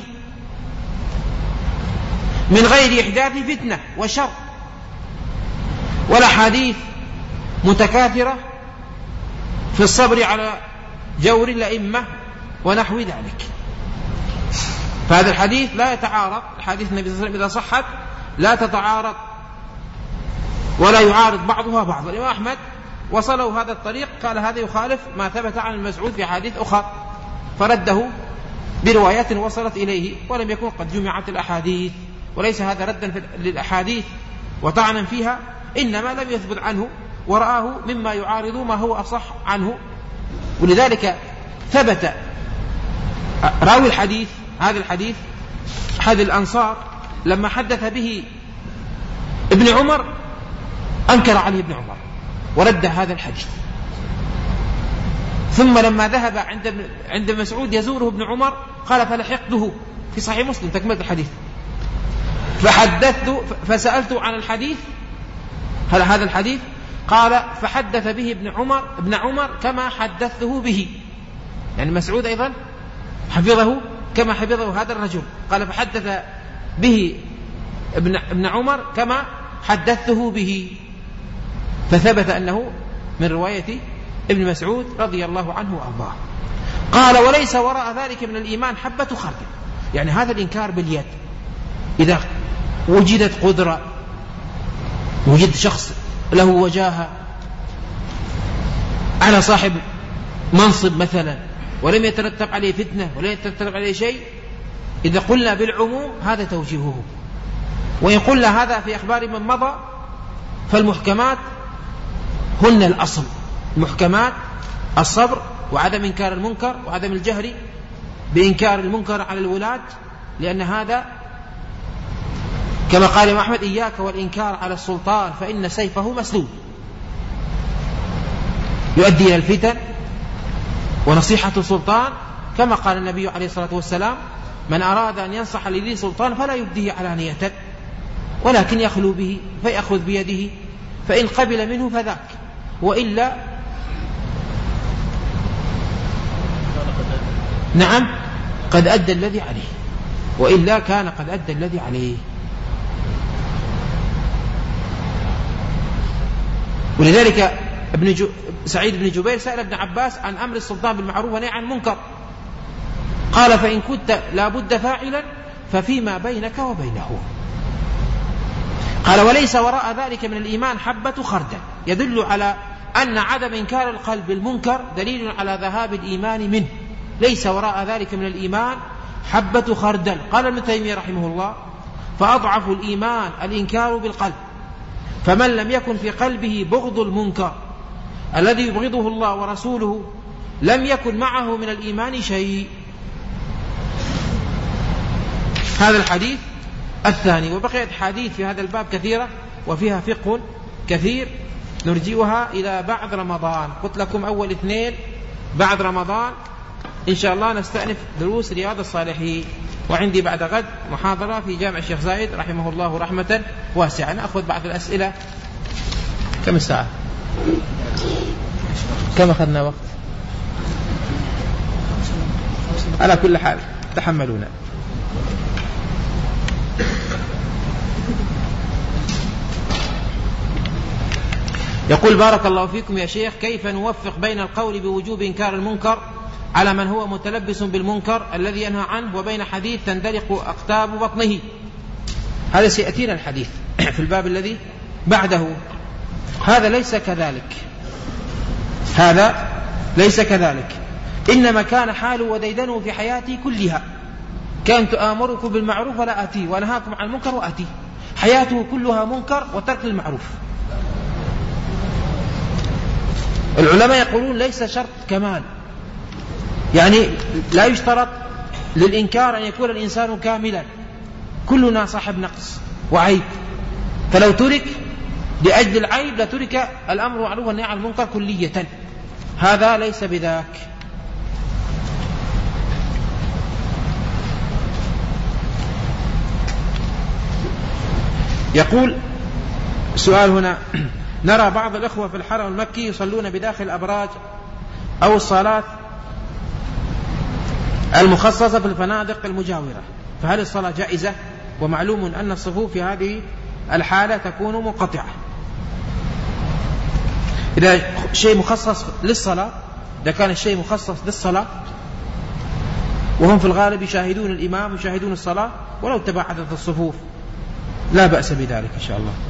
من غير إحداث فتنة وشر. والأحاديث متكاثرة في الصبر على جور الأئمة ونحو ذلك. فهذا الحديث لا يتعارض، حديث النبي صلى الله عليه وسلم إذا صحت لا تتعارض ولا يعارض بعضها بعضا. الإمام أحمد وصلوا هذا الطريق قال هذا يخالف ما ثبت عن المسعود في حديث أخرى، فرده بروايات وصلت إليه، ولم يكن قد جمعت الأحاديث، وليس هذا ردا للأحاديث وطعنا فيها، إنما لم يثبت عنه ورآه مما يعارض ما هو أصح عنه. ولذلك ثبت راوي الحديث هذا الحديث أحد الأنصار لما حدث به ابن عمر أنكر عليه ابن عمر ورد هذا الحديث، ثم لما ذهب عند عند مسعود يزوره ابن عمر قال فلحقته في صحيح مسلم تكملة الحديث، فحدثت فسألت عن الحديث هل هذا الحديث؟ قال فحدث به ابن عمر ابن عمر كما حدثته به، يعني مسعود أيضا حفظه كما حفظه هذا الرجل. قال فحدث به ابن, ابن عمر كما حدثته به، فثبت أنه من رواية ابن مسعود رضي الله عنه وأرضاه. قال وليس وراء ذلك من الإيمان حبة خردل، يعني هذا الإنكار باليد إذا وجدت قدرة، وجد شخص له وجاهة على صاحب منصب مثلا ولم يترتب عليه فتنة ولم يترتب عليه شيء، إذا قلنا بالعموم هذا توجيهه. وإن قلنا هذا في أخبار من مضى فالمحكمات هن الأصل، المحكمات الصبر وعدم إنكار المنكر وعدم الجهر بإنكار المنكر على الولاة، لأن هذا كما قال الإمام أحمد إياك والإنكار على السلطان فإن سيفه مسلول، يؤدي إلى الفتن. ونصيحة السلطان كما قال النبي عليه الصلاة والسلام من أراد أن ينصح لذي سلطان فلا يبديه علانية ولكن يخلو به فيأخذ بيده، فإن قبل منه فذاك، وإلا نعم قد أدى الذي عليه، وإلا كان قد أدى الذي عليه. ولذلك ابن جو سعيد بن جبير سأل ابن عباس عن أمر السلطان بالمعروف ونهي عن المنكر، قال فإن كنت لابد فاعلا ففيما بينك وبينه. قال وليس وراء ذلك من الإيمان حبة خردل، يدل على أن عدم إنكار القلب بالمنكر دليل على ذهاب الإيمان منه، ليس وراء ذلك من الإيمان حبة خردل. قال ابن تيمية رحمه الله: فأضعف الإيمان الإنكار بالقلب، فمن لم يكن في قلبه بغض المنكر الذي يبغضه الله ورسوله لم يكن معه من الإيمان شيء. هذا الحديث الثاني. وبقيت حديث في هذا الباب كثيرة وفيها فقه كثير نرجئها إلى بعد رمضان. قلت لكم أول اثنين بعد رمضان إن شاء الله نستأنف دروس رياض الصالحين. وعندي بعد غد محاضرة في جامع الشيخ زايد رحمه الله رحمة واسعة. نأخذ بعض الأسئلة. كم الساعة؟ كم أخذنا وقت؟ على كل حال تحملونا. يقول: بارك الله فيكم يا شيخ، كيف نوفق بين القول بوجوب إنكار المنكر على من هو متلبس بالمنكر الذي ينهى عنه وبين حديث تندلق أقطاب بطنه؟ هذا سيأتينا الحديث في الباب الذي بعده. هذا ليس كذلك، هذا ليس كذلك. إنما كان حال وديدنه في حياتي كلها كانت آمركم بالمعروف ولا آتيه ونهاكم عن المنكر وآتيه. حياته كلها منكر وترك المعروف. العلماء يقولون ليس شرط كمال، يعني لا يشترط للإنكار أن يكون الإنسان كاملا، كلنا صاحب نقص وعيب، فلو ترك لأجل العيب لترك الأمر معروف والنهي عن المنكر كلية. هذا ليس بذاك. يقول سؤال هنا: نرى بعض الأخوة في الحرم المكي يصلون بداخل الأبراج أو الصالات المخصصة في الفنادق المجاورة، فهل الصلاة جائزة؟ ومعلوم أن الصفوف في هذه الحالة تكون منقطعة. إذا شيء مخصص للصلاة، إذا كان الشيء مخصص للصلاة وهم في الغالب يشاهدون الإمام ويشاهدون الصلاة ولو تباعدت الصفوف لا بأس بذلك إن شاء الله.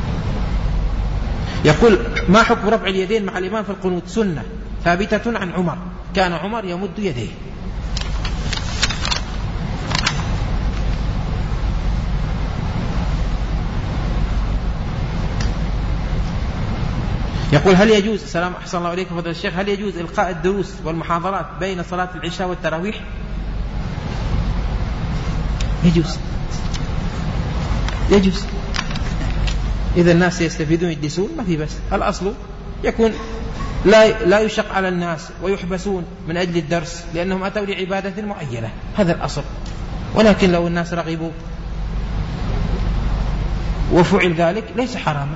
يقول: ما حكم رفع اليدين مع الإمام في القنوت؟ سنة ثابتة عن عمر، كان عمر يمد يديه. يقول: هل يجوز السلام أحسن الله عليكم فضل الشيخ هل يجوز إلقاء الدروس والمحاضرات بين صلاة العشاء والتراويح؟ يجوز يجوز إذا الناس يستفيدون يدرسون ما في بس. الأصل يكون لا لا يشق على الناس ويحبسون من أجل الدرس لأنهم أتوا لعبادة معينة، هذا الأصل. ولكن لو الناس رغبوا وفعل ذلك ليس حراما.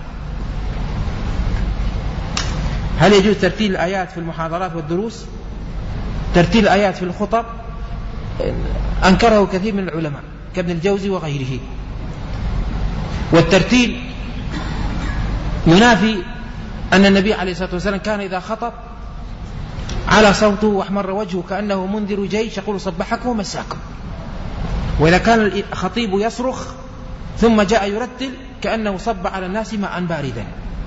هل يجوز ترتيل الآيات في المحاضرات والدروس؟ ترتيل الآيات في الخطب أنكره كثير من العلماء كابن الجوزي وغيره. والترتيل ينافي أن النبي عليه الصلاة والسلام كان إذا خطب على صوته واحمر وجهه كأنه منذر جيش يقول: صبحكم ومساكم. وإذا كان الخطيب يصرخ ثم جاء يرتل كأنه صب على الناس ماء باردا.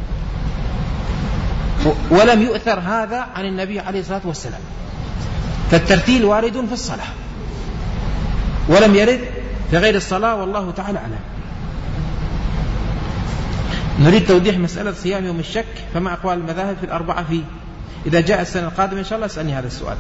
ولم يؤثر هذا عن النبي عليه الصلاة والسلام. فالترتيل وارد في الصلاة ولم يرد في غير الصلاة، والله تعالى أعلم. نريد توضيح مسألة صيام يوم الشك، فما أقوال المذاهب في الأربعة فيه؟ إذا جاء السنة القادمة إن شاء الله اسألني هذا السؤال.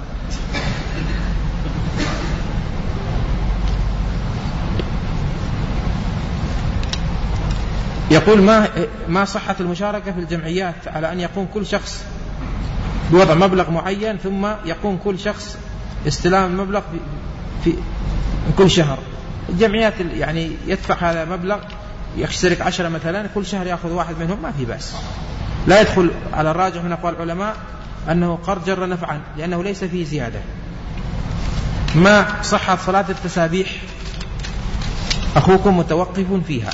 يقول: ما ما صحة المشاركة في الجمعيات على أن يقوم كل شخص بوضع مبلغ معين ثم يقوم كل شخص استلام المبلغ في, في كل شهر؟ الجمعيات يعني يدفع هذا مبلغ، يشترك عشرة مثلا، كل شهر يأخذ واحد منهم، ما في بأس. لا يدخل على الراجح من أقوال العلماء أنه قرض جر نفعا لأنه ليس فيه زيادة. ما صحة صلاة التسابيح؟ أخوكم متوقف فيها.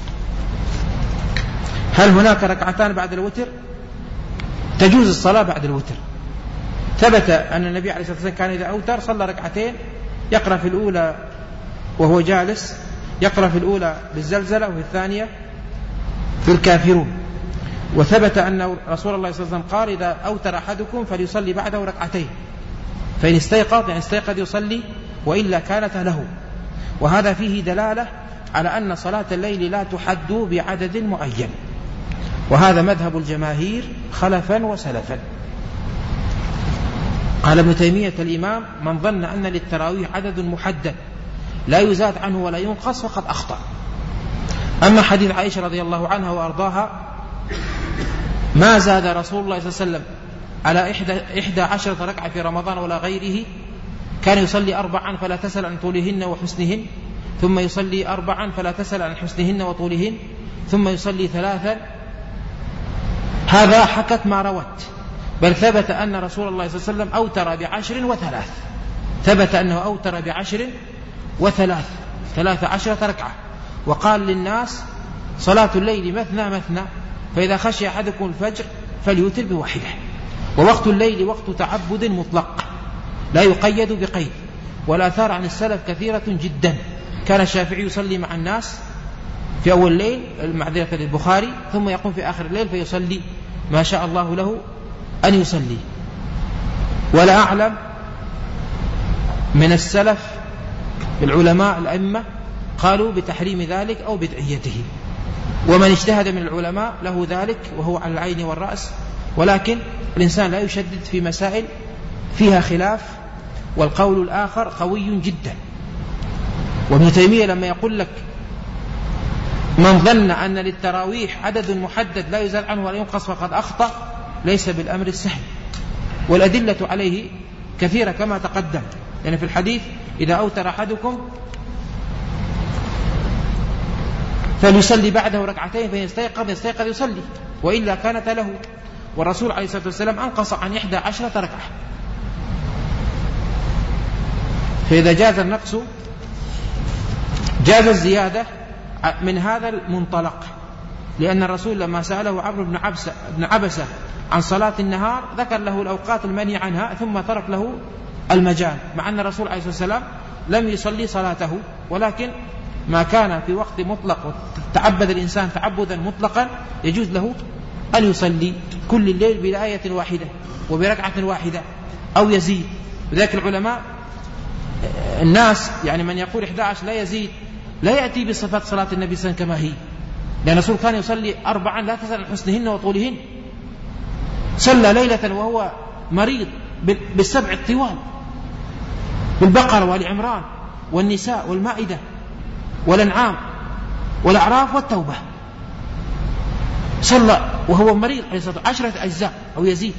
هل هناك ركعتان بعد الوتر؟ تجوز الصلاة بعد الوتر. ثبت أن النبي عليه الصلاة والسلام كان إذا أوتر صلى ركعتين، يقرأ في الأولى وهو جالس، يقرأ في الأولى بالزلزلة وفي الثانية في الكافرون. وثبت أن رسول الله صلى الله عليه وسلم قال: إذا أوتر أحدكم فليصلي بعده ركعتين، فإن استيقظ يعني استيقظ يصلي وإلا كانت له. وهذا فيه دلالة على أن صلاة الليل لا تحد بعدد معين، وهذا مذهب الجماهير خلفا وسلفا. قال ابن تيمية الإمام: من ظن أن للتراويح عدد محدد لا يزاد عنه ولا ينقص فقد أخطأ. أما حديث عائشة رضي الله عنها وأرضاها: ما زاد رسول الله صلى الله عليه وسلم على إحدى, إحدى عشرة ركعة في رمضان ولا غيره، كان يصلي أربعا فلا تسأل عن طولهن وحسنهن، ثم يصلي أربعا فلا تسأل عن حسنهن وطولهن، ثم يصلي ثلاثا. هذا حكت ما روت، بل ثبت أن رسول الله صلى الله عليه وسلم أوتر بعشر وثلاث، ثبت أنه أوتر بعشر وثلاث، ثلاث عشرة ركعة. وقال للناس: صلاة الليل مثنى مثنى، فإذا خشي أحدكم الفجر فليوتر بواحدة. ووقت الليل وقت تعبد مطلق لا يقيد بقيد. والآثار عن السلف كثيرة جدا. كان الشافعي يصلي مع الناس في أول الليل، معذرة البخاري، ثم يقوم في آخر الليل فيصلي ما شاء الله له أن يصلي. ولا أعلم من السلف العلماء الأئمة قالوا بتحريم ذلك أو بدعيته، ومن اجتهد من العلماء له ذلك وهو على العين والرأس. ولكن الإنسان لا يشدد في مسائل فيها خلاف، والقول الآخر قوي جدا. وابن تيمية لما يقول لك: من ظن أن للتراويح عدد محدد لا يزال عنه ولا ينقص فقد أخطأ، ليس بالأمر السهل. والأدلة عليه كثيرة كما تقدم، يعني في الحديث: إذا أوتر أحدكم فليصلي بعده ركعتين فإن استيقظ يستيقظ يصلي، وإلا كانت له. والرسول عليه الصلاة والسلام أنقص عن إحدى عشرة ركعة. فإذا جاز النقص جاز الزيادة من هذا المنطلق، لأن الرسول لما سأله عمرو بن عبسة, بن عبسة عن صلاة النهار ذكر له الأوقات المنهي عنها ثم ترك له المجال، مع أن الرسول عليه الصلاة والسلام لم يصلي صلاته، ولكن ما كان في وقت مطلق وتعبد الإنسان تعبدا مطلقا يجوز له أن يصلي كل الليل بآية واحدة وبركعة واحدة أو يزيد. وذلك العلماء الناس يعني من يقول إحدى عشر لا يزيد لا يأتي بصفات صلاة النبي صلى الله عليه وسلم كما هي، لأن الرسول كان يصلي أربعا لا تسأل عن حسنهن وطولهن. صلى ليلة وهو مريض بالسبع الطوال، بالبقرة والعمران والنساء والمائدة والأنعام والأعراف والتوبة، صلى وهو مريض عليه الصلاة والسلام عشرة أجزاء أو يزيد.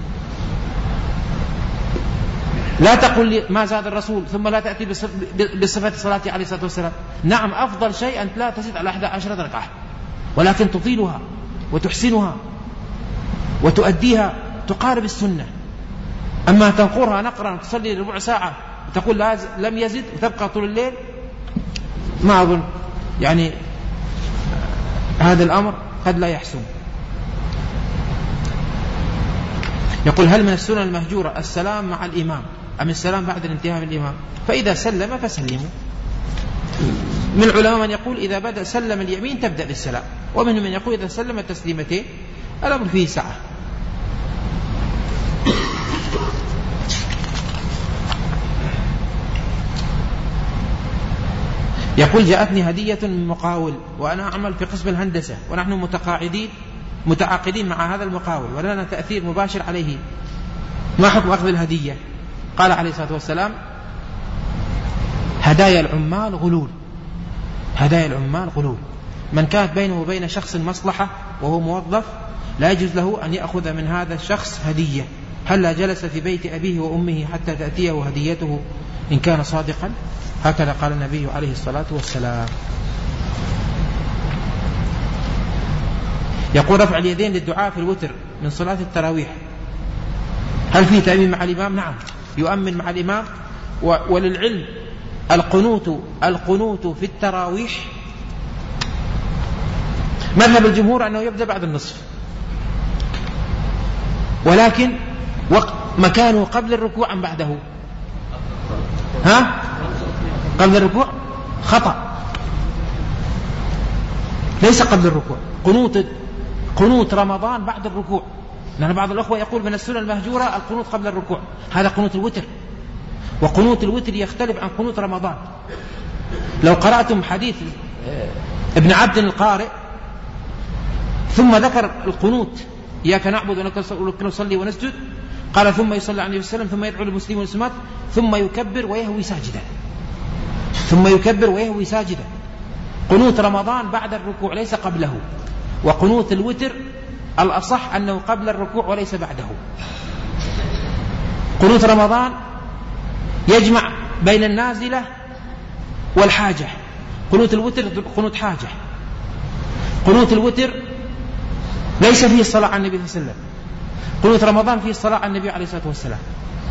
لا تقل لي ما زاد الرسول ثم لا تأتي بصفة صلاته عليه الصلاة والسلام. نعم، أفضل شيء أن لا تزيد على أحد عشرة ركعة، ولكن تطيلها وتحسنها وتؤديها تقارب السنة. أما تنقرها نقرا تصلي ربع ساعة وتقول لا لم يزد وتبقى طول الليل، ما أظن يعني هذا الأمر قد لا يحسن. يقول: هل من السنة المهجورة السلام مع الإمام أم السلام بعد الانتهاء من الإمام؟ فإذا سلم فسلموا. من العلماء من يقول إذا بدأ سلم اليمين تبدأ بالسلام، ومنهم من يقول إذا سلم التسليمتين. الأمر فيه سعة. يقول: جاءتني هدية من مقاول وأنا أعمل في قسم الهندسة، ونحن متقاعدين متعاقدين مع هذا المقاول ولنا تأثير مباشر عليه، ما حكم أخذ الهدية؟ قال عليه الصلاة والسلام: هدايا العمال غلول، هدايا العمال غلول. من كانت بينه وبين شخص مصلحة وهو موظف لا يجوز له أن يأخذ من هذا الشخص هدية. هل جلس في بيت أبيه وأمه حتى تأتيه هديته إن كان صادقا؟ هكذا قال النبي عليه الصلاة والسلام. يقول: رفع اليدين للدعاء في الوتر من صلاة التراويح، هل فيه تأمين مع الإمام؟ نعم، يؤمن مع الإمام. وللعلم القنوت القنوت في التراويح مذهب الجمهور أنه يبدأ بعد النصف، ولكن وقت مكانه قبل الركوع أم بعده؟ ها؟ قبل الركوع؟ خطأ، ليس قبل الركوع. قنوت قنوت رمضان بعد الركوع، لأن بعض الأخوة يقول من السنة المهجورة القنوت قبل الركوع، هذا قنوت الوتر. وقنوت الوتر يختلف عن قنوت رمضان. لو قرأتم حديث ابن عبد القارئ ثم ذكر القنوت إياك نعبد ونك نصلي ونسجد، قال ثم يصلي على النبي صلى الله عليه وسلم ثم يدعو للمسلمين والمسلمات ثم يكبر ويهوي ساجدا، ثم يكبر ويهوي ساجدا. قنوت رمضان بعد الركوع ليس قبله، وقنوت الوتر الأصح أنه قبل الركوع وليس بعده. قنوت رمضان يجمع بين النازلة والحاجة، قنوت الوتر قنوت حاجة. قنوت الوتر ليس فيه الصلاة على النبي صلى الله عليه وسلم، قنوت رمضان فيه الصلاة على النبي عليه الصلاة والسلام.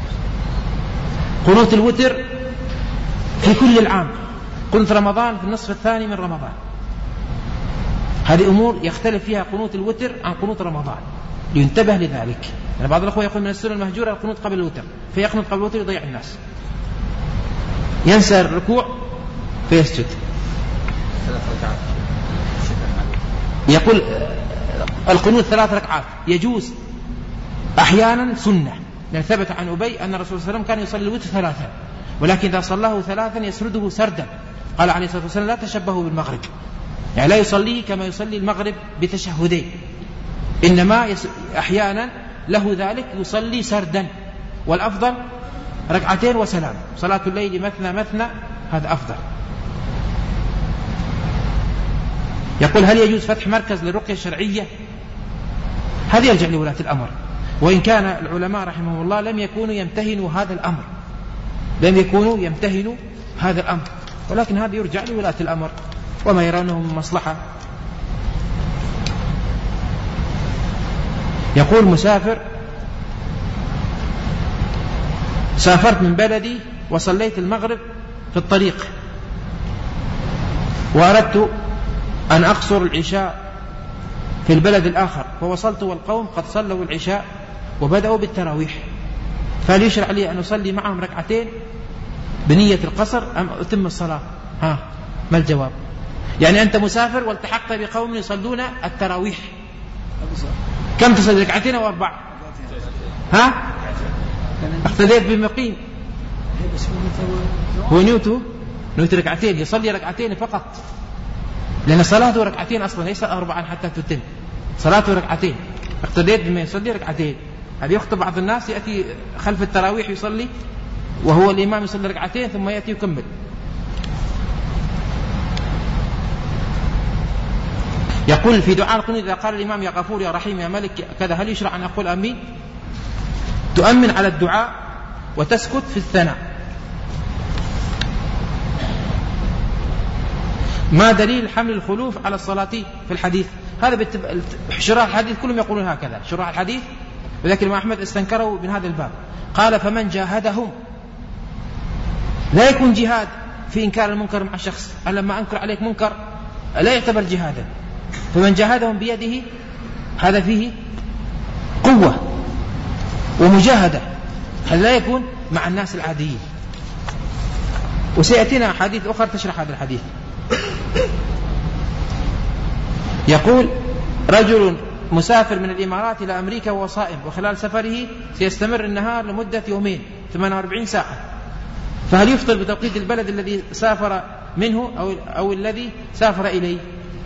قنوت الوتر في كل العام، قنوت رمضان في النصف الثاني من رمضان. هذه أمور يختلف فيها قنوت الوتر عن قنوت رمضان، لينتبه لذلك. يعني بعض الأخوة يقول من السنة المهجورة القنوت قبل الوتر، فيقنط قبل الوتر يضيع الناس، ينسى الركوع فيسجد. يقول القنوت ثلاث ركعات يجوز أحيانا سنة، لأن ثبت عن أبي أن الرسول صلى الله عليه وسلم كان يصلي الوتر ثلاثا، ولكن إذا صلاه ثلاثا يسرده سردا. قال عليه الصلاة والسلام لا تشبهوا بالمغرب، يعني لا يصلي كما يصلي المغرب بتشهدين، إنما يس... أحيانا له ذلك يصلي سردا، والأفضل ركعتين وسلام. صلاة الليل مثنى مثنى هذا أفضل. يقول هل يجوز فتح مركز للرقية الشرعية؟ هذا يرجع لولاة الأمر، وإن كان العلماء رحمهم الله لم يكونوا يمتهنوا هذا الأمر، لم يكونوا يمتهنوا هذا الأمر، ولكن هذا يرجع لولاة الأمر وما يرونه من مصلحة. يقول مسافر سافرت من بلدي وصليت المغرب في الطريق، وأردت أن أقصر العشاء في البلد الآخر، فوصلت والقوم قد صلوا العشاء وبدأوا بالتراويح، فهل يشرع لي أن أصلي معهم ركعتين بنية القصر أم أتم الصلاة؟ ها ما الجواب؟ يعني أنت مسافر والتحقت بقوم يصلون التراويح، كم تصلي، ركعتين أو أربع؟ ها اقتديت بمقيم، هو نيوتو نيوتو ركعتين، يصلي ركعتين فقط، لأن صلاته ركعتين أصلا ليس أربعا حتى تتم، صلاته ركعتين، اقتديت بما يصلي ركعتين. هذا يخطب بعض الناس يأتي خلف التراويح يصلي وهو الإمام يصلي ركعتين ثم يأتي يكمل. يقول في دعاء القنوت إذا قال الإمام يا غفور يا رحيم يا ملك كذا، هل يشرع أن أقول آمين؟ تؤمن على الدعاء وتسكت في الثناء. ما دليل حمل الخلوف على الصلاة في الحديث؟ هذا بالتب... شراح الحديث كلهم يقولون هكذا، شراح الحديث، ولكن الإمام أحمد استنكروا من هذا الباب، قال فمن جاهدهم، لا يكون جهاد في إنكار المنكر مع الشخص، لما أنكر عليك منكر لا يعتبر جهادا، فمن جاهدهم بيده هذا فيه قوة ومجاهدة، هذا لا يكون مع الناس العاديين. وسيأتينا حديث أخرى تشرح هذا الحديث. يقول رجل مسافر من الإمارات إلى أمريكا وهو صائم، وخلال سفره سيستمر النهار لمدة يومين ثمانية وأربعين ساعة، فهل يفطر بتوقيت البلد الذي سافر منه أو, أو الذي سافر إليه؟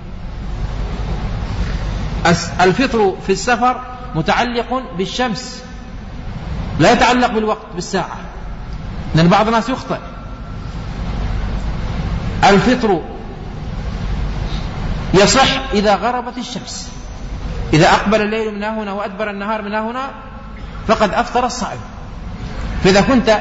الفطر في السفر متعلق بالشمس، لا يتعلق بالوقت بالساعة، لأن بعض الناس يخطئ. الفطر يصح إذا غربت الشمس، إذا أقبل الليل من هنا وأدبر النهار من هنا فقد أفطر الصائم. فإذا كنت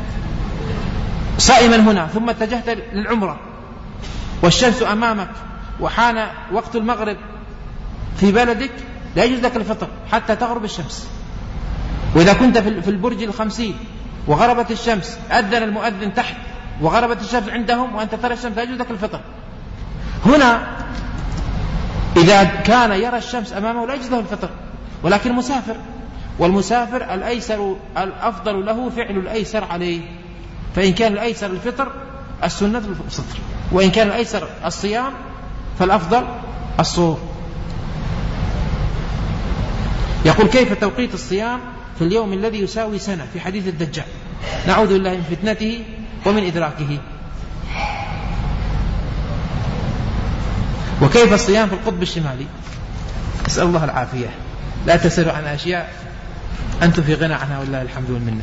صائما هنا ثم اتجهت للعمرة والشمس أمامك وحان وقت المغرب في بلدك لا يجوز لك الفطر حتى تغرب الشمس. وإذا كنت في البرج الخمسين وغربت الشمس، أذن المؤذن تحت وغربت الشمس عندهم وأنت ترى الشمس، لا يجوز لك الفطر. هنا إذا كان يرى الشمس أمامه لا يجوز له الفطر، ولكن مسافر، والمسافر الأيسر الأفضل له فعل الأيسر عليه، فإن كان الأيسر الفطر السنة الفطر، وإن كان الأيسر الصيام فالأفضل الصوم. يقول كيف توقيت الصيام في اليوم الذي يساوي سنة في حديث الدجال؟ نعوذ بالله من فتنته ومن إدراكه. وكيف الصيام في القطب الشمالي؟ أسأل الله العافية. لا تسألوا عن أشياء أنتم في غنى عنها والله الحمد والمنة.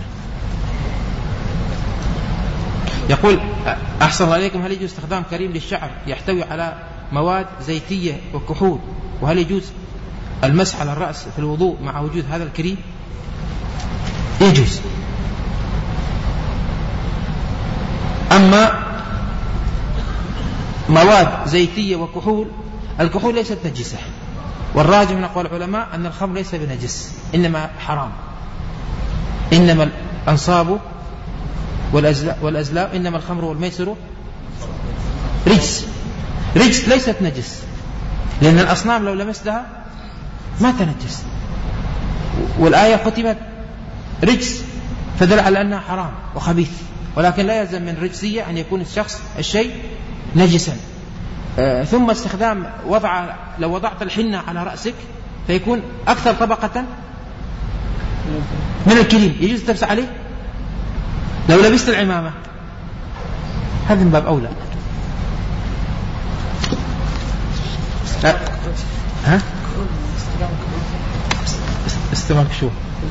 يقول أحسن الله عليكم، هل يجوز استخدام كريم للشعر يحتوي على مواد زيتية وكحول، وهل يجوز المسح على الرأس في الوضوء مع وجود هذا الكريم؟ يجوز. أما مواد زيتية وكحول، الكحول ليست نجسة، والراجح من أقوال العلماء أن الخمر ليس بنجس، إنما حرام، إنما الأنصاب والأزلام إنما الخمر والميسر رجس. رجس ليست نجس، لأن الأصنام لو لمستها ما تنجس، والآية ختمت رجس فدل على أنها حرام وخبيث، ولكن لا يلزم من رجسية أن يكون الشخص الشيء نجسا. آه ثم استخدام وضع، لو وضعت الحنة على رأسك فيكون أكثر طبقة من الكريم، يجوز تمسح عليه. لو لبست العمامة هذا من باب أولى. لا. ها؟ استمر شو؟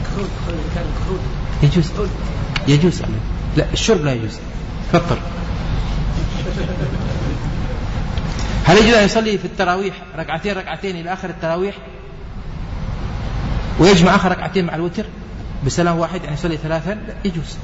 يجوز يجوز عليه. لا الشرب لا يجوز، فطر. هل يجوز أن يصلي في التراويح ركعتين ركعتين إلى آخر التراويح ويجمع آخر ركعتين مع الوتر بسلام واحد، يعني يصلي ثلاثا؟ لا يجوز.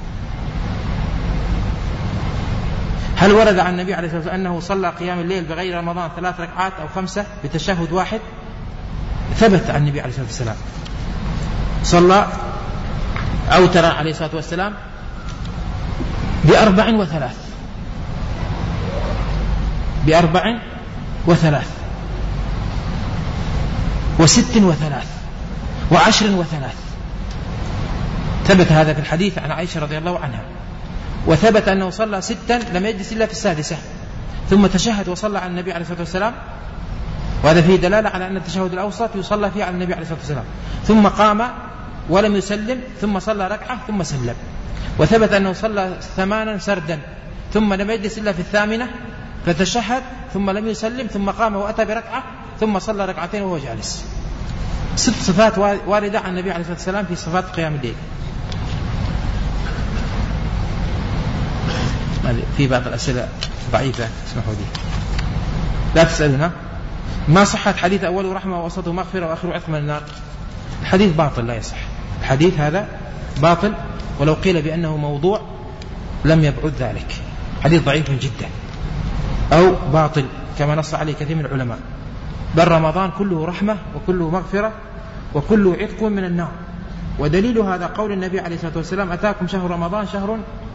هل ورد عن النبي عليه الصلاة والسلام أنه صلى قيام الليل بغير رمضان ثلاث ركعات أو خمسة بتشهد واحد؟ ثبت عن النبي عليه الصلاة والسلام صلى أوتر عليه الصلاة والسلام بأربع وثلاث بأربع وثلاث وست وثلاث وعشر وثلاث. ثبت هذا في الحديث عن عائشة رضي الله عنها. وثبت أنه صلى ستا لم يجلس إلا في السادسة، ثم تشهد وصلى على النبي عليه الصلاة والسلام، وهذا فيه دلالة على أن التشهد الأوسط يصلى فيه على النبي عليه الصلاة والسلام، ثم قام ولم يسلم، ثم صلى ركعة ثم سلم. وثبت أنه صلى ثمانا سردا، ثم لم يجلس إلا في الثامنة فتشهد ثم لم يسلم، ثم قام وأتى بركعة ثم صلى ركعتين وهو جالس. ست صفات واردة عن النبي عليه الصلاة والسلام في صفات قيام الليل. في بعض الأسئلة ضعيفة اسمحوا لي، لا تسألنا. ما صحة حديث أوله رحمة ووسطه مغفرة وآخره عتق من النار؟ الحديث باطل لا يصح، الحديث هذا باطل، ولو قيل بأنه موضوع لم يبعد ذلك. حديث ضعيف جدا أو باطل كما نص عليه كثير من العلماء. بل رمضان كله رحمة وكله مغفرة وكله عتق من النار. ودليل هذا قول النبي عليه الصلاة والسلام: أتاكم شهر رمضان شهر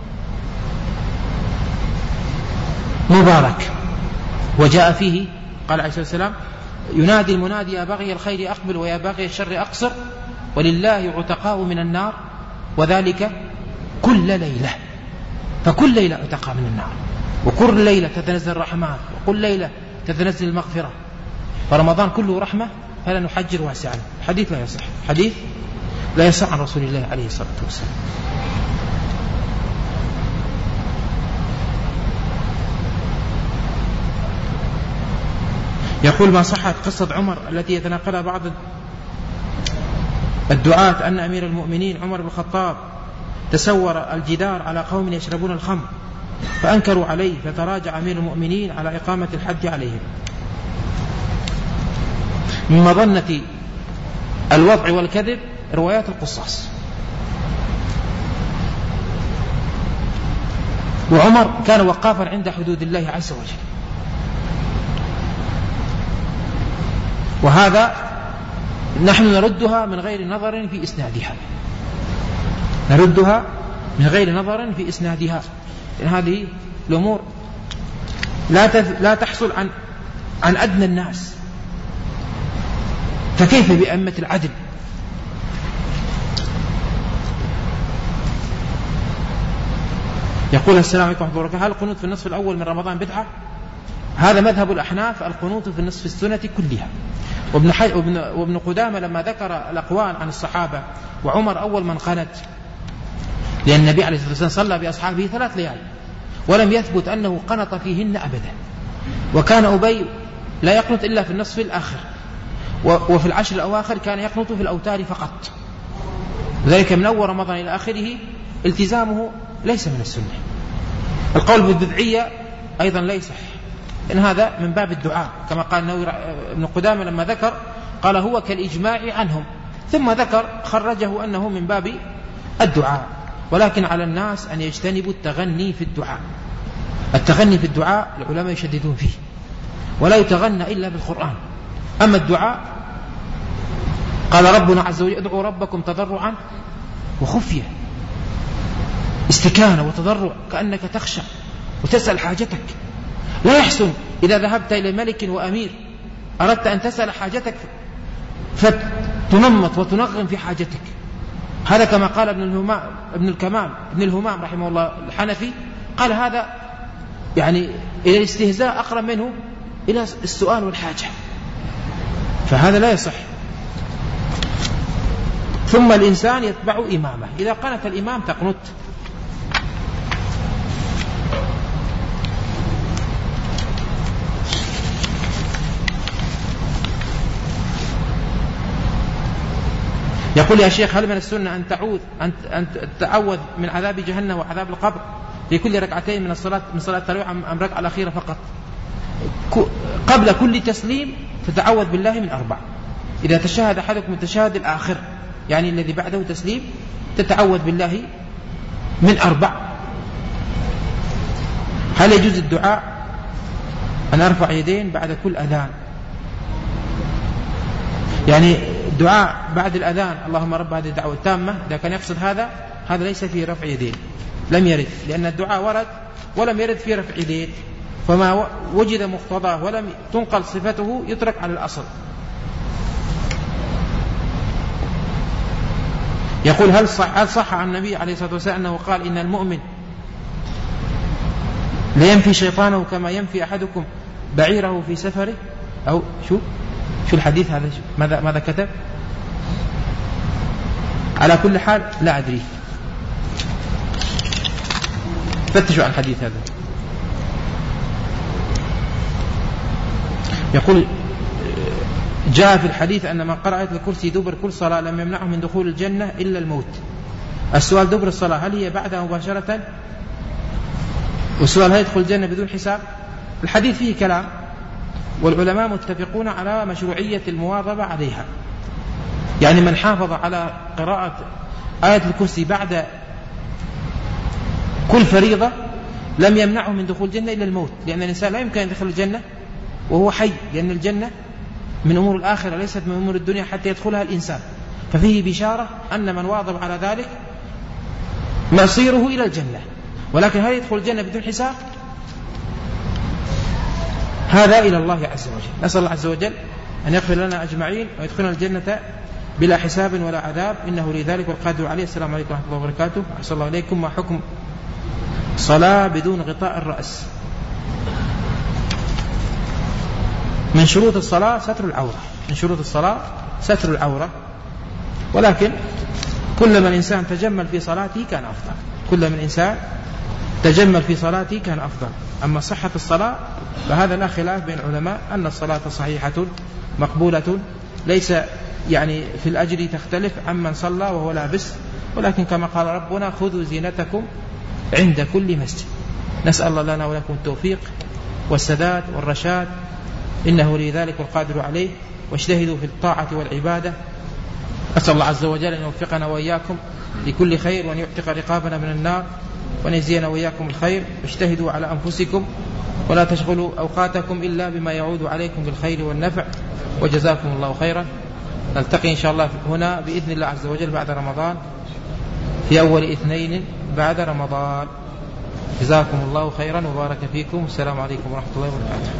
مبارك. وجاء فيه قال عليه الصلاة والسلام: ينادي المنادي يا باغي الخير أقبل ويا باغي الشر أقصر، ولله عتقاء من النار وذلك كل ليلة. فكل ليلة عتقاء من النار، وكل ليلة تتنزل الرحمات، وكل ليلة تتنزل المغفرة. فرمضان كله رحمة فلا نحجر واسعا. حديث لا يصح، حديث لا يصح عن رسول الله عليه الصلاة والسلام. يقول: ما صحت قصة عمر التي يتناقلها بعض الدعاة أن أمير المؤمنين عمر بن الخطاب تسور الجدار على قوم يشربون الخمر فأنكروا عليه فتراجع أمير المؤمنين على إقامة الحد عليهم. من مظنة الوضع والكذب روايات القصاص. وعمر كان وقافا عند حدود الله عز وجل، وهذا نحن نردها من غير نظر في إسنادها، نردها من غير نظر في إسنادها، لأن هذه الأمور لا لا تحصل عن عن أدنى الناس، فكيف بأمة العدل؟ يقول: السلام عليكم ورحمة الله وبركاته، هل القنوت في النصف الأول من رمضان بدعة؟ هذا مذهب الأحناف، القنوت في النصف السنة كلها. وابن, حي... وابن... وابن قدامة لما ذكر الأقوال عن الصحابة وعمر أول من قنت لأن النبي عليه الصلاة والسلام صلى بأصحابه ثلاث ليال ولم يثبت أنه قنط فيهن أبدا. وكان أبي لا يقنط إلا في النصف الآخر، وفي العشر الأواخر كان يقنط في الأوتار فقط. ذلك من أول رمضان إلى آخره التزامه ليس من السنة. القول بالبدعية أيضا لا يصح، إن هذا من باب الدعاء كما قال النووي ابن قدامة لما ذكر قال هو كالإجماع عنهم، ثم ذكر خرجه أنه من باب الدعاء. ولكن على الناس أن يجتنبوا التغني في الدعاء. التغني في الدعاء العلماء يشددون فيه، ولا يتغنى إلا بالقرآن. أما الدعاء قال ربنا عز وجل ادعوا ربكم تضرعا وخفية، استكانة وتضرع كأنك تخشى وتسأل حاجتك. لا يحسن إذا ذهبت إلى ملك وأمير أردت أن تسأل حاجتك فتنمط وتنغم في حاجتك. هذا كما قال ابن الهمام ابن الكمال ابن الهمام رحمه الله الحنفي، قال هذا يعني إلى الاستهزاء أقرب منه إلى السؤال والحاجة، فهذا لا يصح. ثم الإنسان يتبع إمامه، إذا قنت الإمام تقنت. يقول يا شيخ هل من السنة أن تعوذ أن تتعوذ من عذاب جهنم وعذاب القبر في كل ركعتين من الصلاة من صلاة التراويح أم ركعة الأخيرة فقط؟ قبل كل تسليم تتعوذ بالله من أربع. إذا تشهد أحدكم التشهد الآخر يعني الذي بعده تسليم تتعوذ بالله من أربع. هل يجوز الدعاء أن أرفع يدين بعد كل أذان؟ يعني الدعاء بعد الأذان اللهم رب هذه الدعوة التامة، إذا كان يقصد هذا هذا ليس فيه رفع يدين، لم يرد، لأن الدعاء ورد ولم يرد فيه رفع يدين، فما وجد مقتضاه ولم تنقل صفته يترك على الأصل. يقول هل صح, هل صح عن النبي عليه الصلاة والسلام أنه قال إن المؤمن لينفي شيطانه كما ينفي أحدكم بعيره في سفره؟ أو شو شو الحديث هذا؟ ماذا ماذا كتب؟ على كل حال لا أدري، فتشوا عن الحديث هذا. يقول جاء في الحديث أن من قرأ آية الكرسي دبر كل صلاة لم يمنعه من دخول الجنة إلا الموت. السؤال دبر الصلاة هل هي بعدها مباشرة؟ والسؤال هل يدخل الجنة بدون حساب؟ الحديث فيه كلام، والعلماء متفقون على مشروعية المواظبة عليها. يعني من حافظ على قراءة آية الكرسي بعد كل فريضة لم يمنعه من دخول الجنة إلا الموت، لأن الإنسان لا يمكن أن يدخل الجنة وهو حي، لأن الجنة من أمور الآخرة ليست من أمور الدنيا حتى يدخلها الإنسان. ففيه بشارة أن من واظب على ذلك مصيره إلى الجنة. ولكن هل يدخل الجنة بدون حساب؟ هذا إلى الله عز وجل. نسأل الله عز وجل أن يغفر لنا أجمعين ويدخلنا الجنة بلا حساب ولا عذاب، إنه لذلك والقادر عليه. السلام عليكم ورحمة الله وبركاته. أحسن الله إليكم. ما حكم صلاة بدون غطاء الرأس؟ من شروط الصلاة ستر العورة، من شروط الصلاة ستر العورة، ولكن كلما الإنسان تجمل في صلاته كان أفضل، كلما الإنسان تجمل في صلاته كان أفضل. أما صحة الصلاة فهذا لا خلاف بين العلماء أن الصلاة صحيحة مقبولة، ليس يعني في الأجر تختلف عمن صلى وهو لابس، ولكن كما قال ربنا خذوا زينتكم عند كل مسجد. نسأل الله لنا ولكم التوفيق والسداد والرشاد، إنه لذلك القادر عليه، واجتهدوا في الطاعة والعبادة. أسأل الله عز وجل أن يوفقنا وإياكم لكل خير، وأن يعتق رقابنا من النار، وأن يجزينا وإياكم الخير. اجتهدوا على أنفسكم ولا تشغلوا أوقاتكم إلا بما يعود عليكم بالخير والنفع، وجزاكم الله خيرا. نلتقي إن شاء الله هنا بإذن الله عز وجل بعد رمضان، في أول اثنين بعد رمضان. جزاكم الله خيرا وبارك فيكم. السلام عليكم ورحمة الله وبركاته.